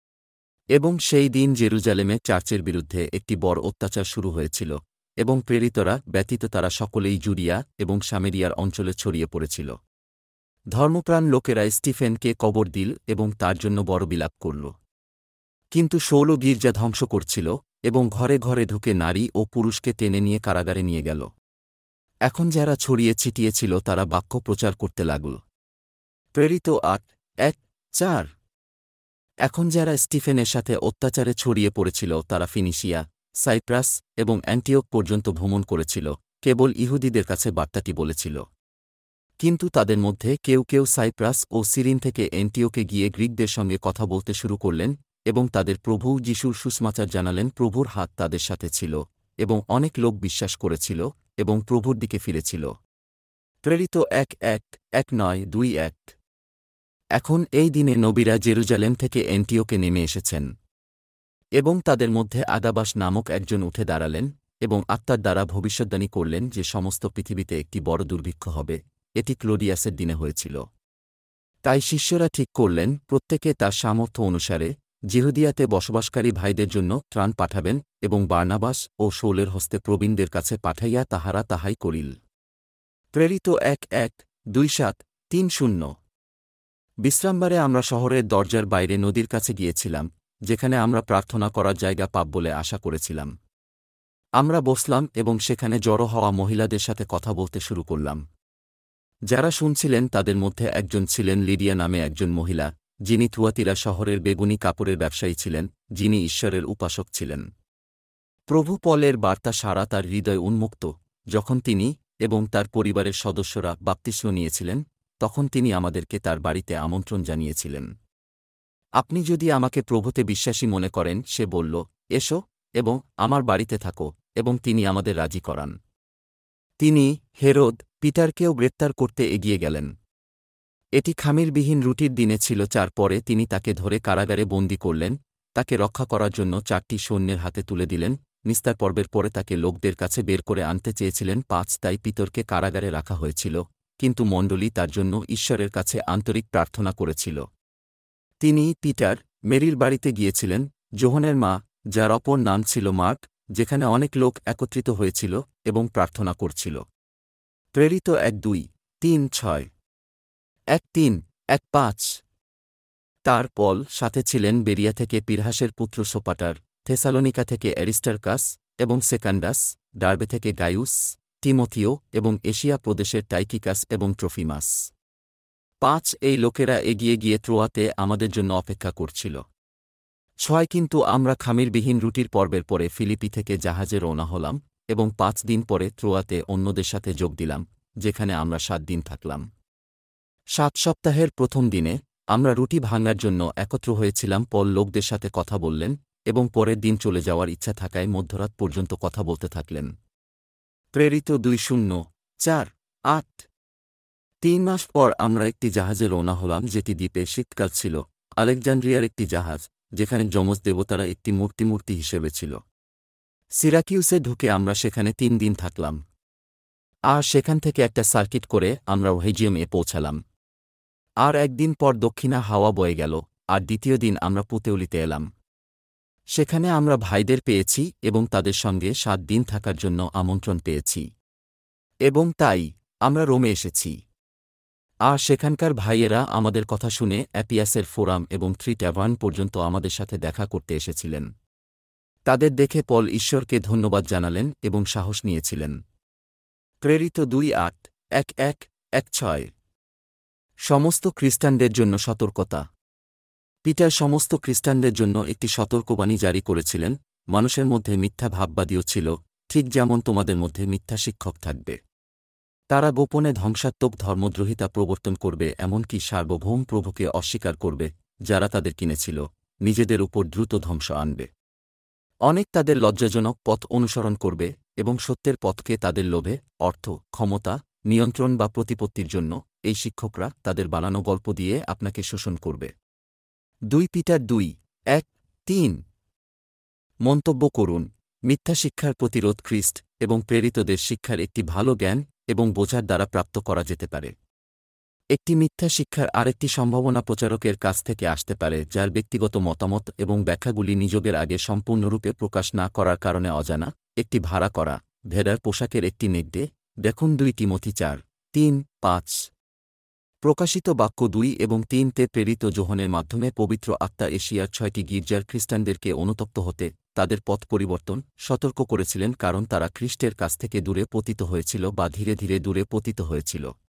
A: এবং সেই দিন জেরুজালেমে চার্চের বিরুদ্ধে একটি বড় অত্যাচার শুরু হয়েছিল এবং প্রেরিতরা ব্যতীত তারা সকলেই জুডিয়া এবং সামেরিয়ার অঞ্চলে ছড়িয়ে পড়েছিল। ধর্মপ্রাণ লোকেরা স্টিফেনকে কবর দিল এবং তার জন্য বড় বিলাপ করল। কিন্তু শৌল গির্জা ধ্বংস করছিল এবং ঘরে ঘরে ঢুকে নারী ও পুরুষকে টেনে নিয়ে কারাগারে নিয়ে গেল। এখন যারা ছড়িয়ে ছিটিয়েছিল তারা বাক্য প্রচার করতে লাগল। প্রেরিত আট এক চার। এখন যারা স্টিফেনের সাথে অত্যাচারে ছড়িয়ে পড়েছিল তারা ফিনিশিয়া, সাইপ্রাস এবং অ্যান্টিওক পর্যন্ত ভ্রমণ করেছিল, কেবল ইহুদিদের কাছে বার্তাটি বলেছিল। কিন্তু তাদের মধ্যে কেউ কেউ সাইপ্রাস ও সিরিন থেকে অ্যান্টিওকে গিয়ে গ্রিকদের সঙ্গে কথা বলতে শুরু করলেন এবং তাদের প্রভু যিশুর সুসমাচার জানালেন। প্রভুর হাত তাদের সাথে ছিল এবং অনেক লোক বিশ্বাস করেছিল এবং প্রভুর দিকে ফিরেছিল। প্রেরিত এক এক এক নয় দুই এক। এখন এই দিনে নবীরা জেরুজালেম থেকে অ্যান্টিওকে নেমে এসেছেন এবং তাদের মধ্যে আগাবাস নামক একজন উঠে দাঁড়ালেন এবং আত্মার দ্বারা ভবিষ্যদ্বাণী করলেন যে সমস্ত পৃথিবীতে একটি বড় দুর্ভিক্ষ হবে। এটি ক্লোডিয়াসের দিনে হয়েছিল। তাই শিষ্যরা ঠিক করলেন প্রত্যেকে তার সামর্থ্য অনুসারে জিহুদিয়াতে বসবাসকারী ভাইদের জন্য ত্রাণ পাঠাবেন এবং বার্নাবাস ও শৌলের হস্তে প্রবীণদের কাছে পাঠাইয়া তাহারা তাহাই করিল। প্রেরিত এক এক দুই সাত তিন শূন্য। বিশ্রামবারে আমরা শহরের দরজার বাইরে নদীর কাছে গিয়েছিলাম, যেখানে আমরা প্রার্থনা করার জায়গা পাব বলে আশা করেছিলাম। আমরা বসলাম এবং সেখানে জড়ো হওয়া মহিলাদের সাথে কথা বলতে শুরু করলাম। যারা শুনছিলেন তাদের মধ্যে একজন ছিলেন লিডিয়া নামে একজন মহিলা, যিনি থুয়াতিরা শহরের বেগুনি কাপড়ের ব্যবসায়ী ছিলেন, যিনি ঈশ্বরের উপাসক ছিলেন। প্রভু পলের বার্তা সারা তার হৃদয় উন্মুক্ত। যখন তিনি এবং তার পরিবারের সদস্যরা বাপ্তিস্ম নিয়েছিলেন, তখন তিনি আমাদেরকে তার বাড়িতে আমন্ত্রণ জানিয়েছিলেন। আপনি যদি আমাকে প্রভুতে বিশ্বাসী মনে করেন, সে বলল, এসো এবং আমার বাড়িতে থাকো, এবং তিনি আমাদের রাজি করান। তিনি হেরোদ পিটারকেও গ্রেপ্তার করতে এগিয়ে গেলেন। এটি খামিরবিহীন রুটির দিনে ছিল। চার পরে তিনি তাকে ধরে কারাগারে বন্দী করলেন, তাকে রক্ষা করার জন্য চারটি সৈন্যের হাতে তুলে দিলেন। নিস্তার পর্বের পরে তাকে লোকদের কাছে বের করে আনতে চেয়েছিলেন পাঁচ, তাই পিতরকে কারাগারে রাখা হয়েছিল, কিন্তু মণ্ডলী তার জন্য ঈশ্বরের কাছে আন্তরিক প্রার্থনা করেছিল। তিনি পিটার, মেরির বাড়িতে গিয়েছিলেন, যোহনের মা, যার অপর নাম ছিল মার্ক, যেখানে অনেক লোক একত্রিত হয়েছিল এবং প্রার্থনা করছিল। প্রেরিত এক দুই তিন ছয় এক তিন এক পাঁচ। তার পল সাথে ছিলেন বেরিয়া থেকে পিরহাসের পুত্র সোপাটার, থেসালোনিকা থেকে অ্যারিস্টার্কাস এবং সেকান্ডাস, ডার্বে থেকে গায়ুস, তিমোথিও এবং এশিয়া প্রদেশের টাইকিকাস এবং ট্রোফিমাস। পাঁচ এই লোকেরা এগিয়ে গিয়ে ত্রোয়াতে আমাদের জন্য অপেক্ষা করছিল। ছয় কিন্তু আমরা খামিরবিহীন রুটির পর্বের পরে ফিলিপি থেকে জাহাজে রওনা হলাম এবং পাঁচ দিন পরে ত্রোয়াতে অন্যদের সাথে যোগ দিলাম, যেখানে আমরা সাত দিন থাকলাম। সাত সপ্তাহের প্রথম দিনে আমরা রুটি ভাঙার জন্য একত্র হয়েছিলাম। পল লোকদের সাথে কথা বললেন এবং পরের দিন চলে যাওয়ার ইচ্ছা থাকায় মধ্যরাত পর্যন্ত কথা বলতে থাকলেন। প্রেরিত দুই শূন্য চার আট। তিন মাস পর আমরা একটি জাহাজে রওনা হলাম, যেটি দ্বীপে শীতকাল ছিল, আলেকজান্দ্রিয়ার একটি জাহাজ, যেখানে যমজ দেবতারা একটি মূর্তি মূর্তি হিসেবে ছিল। সিরাকিউসে ঢুকে আমরা সেখানে তিন দিন থাকলাম, আর সেখান থেকে একটা সার্কিট করে আমরা ওহেজিয়ামে পৌঁছালাম। আর একদিন পর দক্ষিণা হাওয়া বয়ে গেল, আর দ্বিতীয় দিন আমরা পুতেউলিতে এলাম। সেখানে আমরা ভাইদের পেয়েছি এবং তাদের সঙ্গে সাত দিন থাকার জন্য আমন্ত্রণ পেয়েছি, এবং তাই আমরা রোমে এসেছি। আর সেখানকার ভাইয়েরা আমাদের কথা শুনে অ্যাপিয়াসের ফোরাম এবং থ্রি ট্যাভার্ন পর্যন্ত আমাদের সাথে দেখা করতে এসেছিলেন। তাদের দেখে পল ঈশ্বরকে ধন্যবাদ জানালেন এবং সাহস নিয়েছিলেন। প্রেরিত দুই আট এক এক এক ছয়। সমস্ত খ্রিস্টানদের জন্য সতর্কতা। পিটার সমস্ত খ্রিস্টানদের জন্য একটি সতর্কবাণী জারি করেছিলেন। মানুষের মধ্যে মিথ্যা ভাববাদীও ছিল, ঠিক যেমন তোমাদের মধ্যে মিথ্যা শিক্ষক থাকবে। তারা গোপনে ধ্বংসাত্মক ধর্মদ্রোহিতা প্রবর্তন করবে, এমনকি সার্বভৌম প্রভুকে অস্বীকার করবে, যারা তাদের কিনেছিল, নিজেদের উপর দ্রুত ধ্বংস আনবে। অনেক তাদের লজ্জাজনক পথ অনুসরণ করবে এবং সত্যের পথকে তাদের লোভে, অর্থ, ক্ষমতা, নিয়ন্ত্রণ বা প্রতিপত্তির জন্য এই শিক্ষকরা তাদের বানানো গল্প দিয়ে আপনাকে শোষণ করবে। দুই পিটার দুই এক তিন। মন্তব্য করুন। মিথ্যা শিক্ষার প্রতিরোধ খ্রিস্ট এবং প্রেরিতদের শিক্ষার একটি ভালো জ্ঞান এবং বোঝার দ্বারা প্রাপ্ত করা যেতে পারে। একটি মিথ্যা শিক্ষার আরেকটি সম্ভাবনা প্রচারকের কাছ থেকে আসতে পারে, যার ব্যক্তিগত মতামত এবং ব্যাখ্যাগুলি নিযোগের আগে সম্পূর্ণরূপে প্রকাশ না করার কারণে অজানা। একটি ভাড়া করা ভেড়ার পোশাকের একটি নেকড়ে, দেখুন দুই তিমোথী চার তিন পাঁচ। প্রকাশিত বাক্য দুই এবং তিন তে প্রেরিত যোহনের মাধ্যমে পবিত্র আত্মা এশিয়ার ছয়টি গির্জার খ্রিস্টানদেরকে অনুতপ্ত হতে, তাদের পথ পরিবর্তন, সতর্ক করেছিলেন, কারণ তারা খ্রিস্টের কাছ থেকে দূরে পতিত হয়েছিল বা ধীরে ধীরে দূরে পতিত হয়েছিল।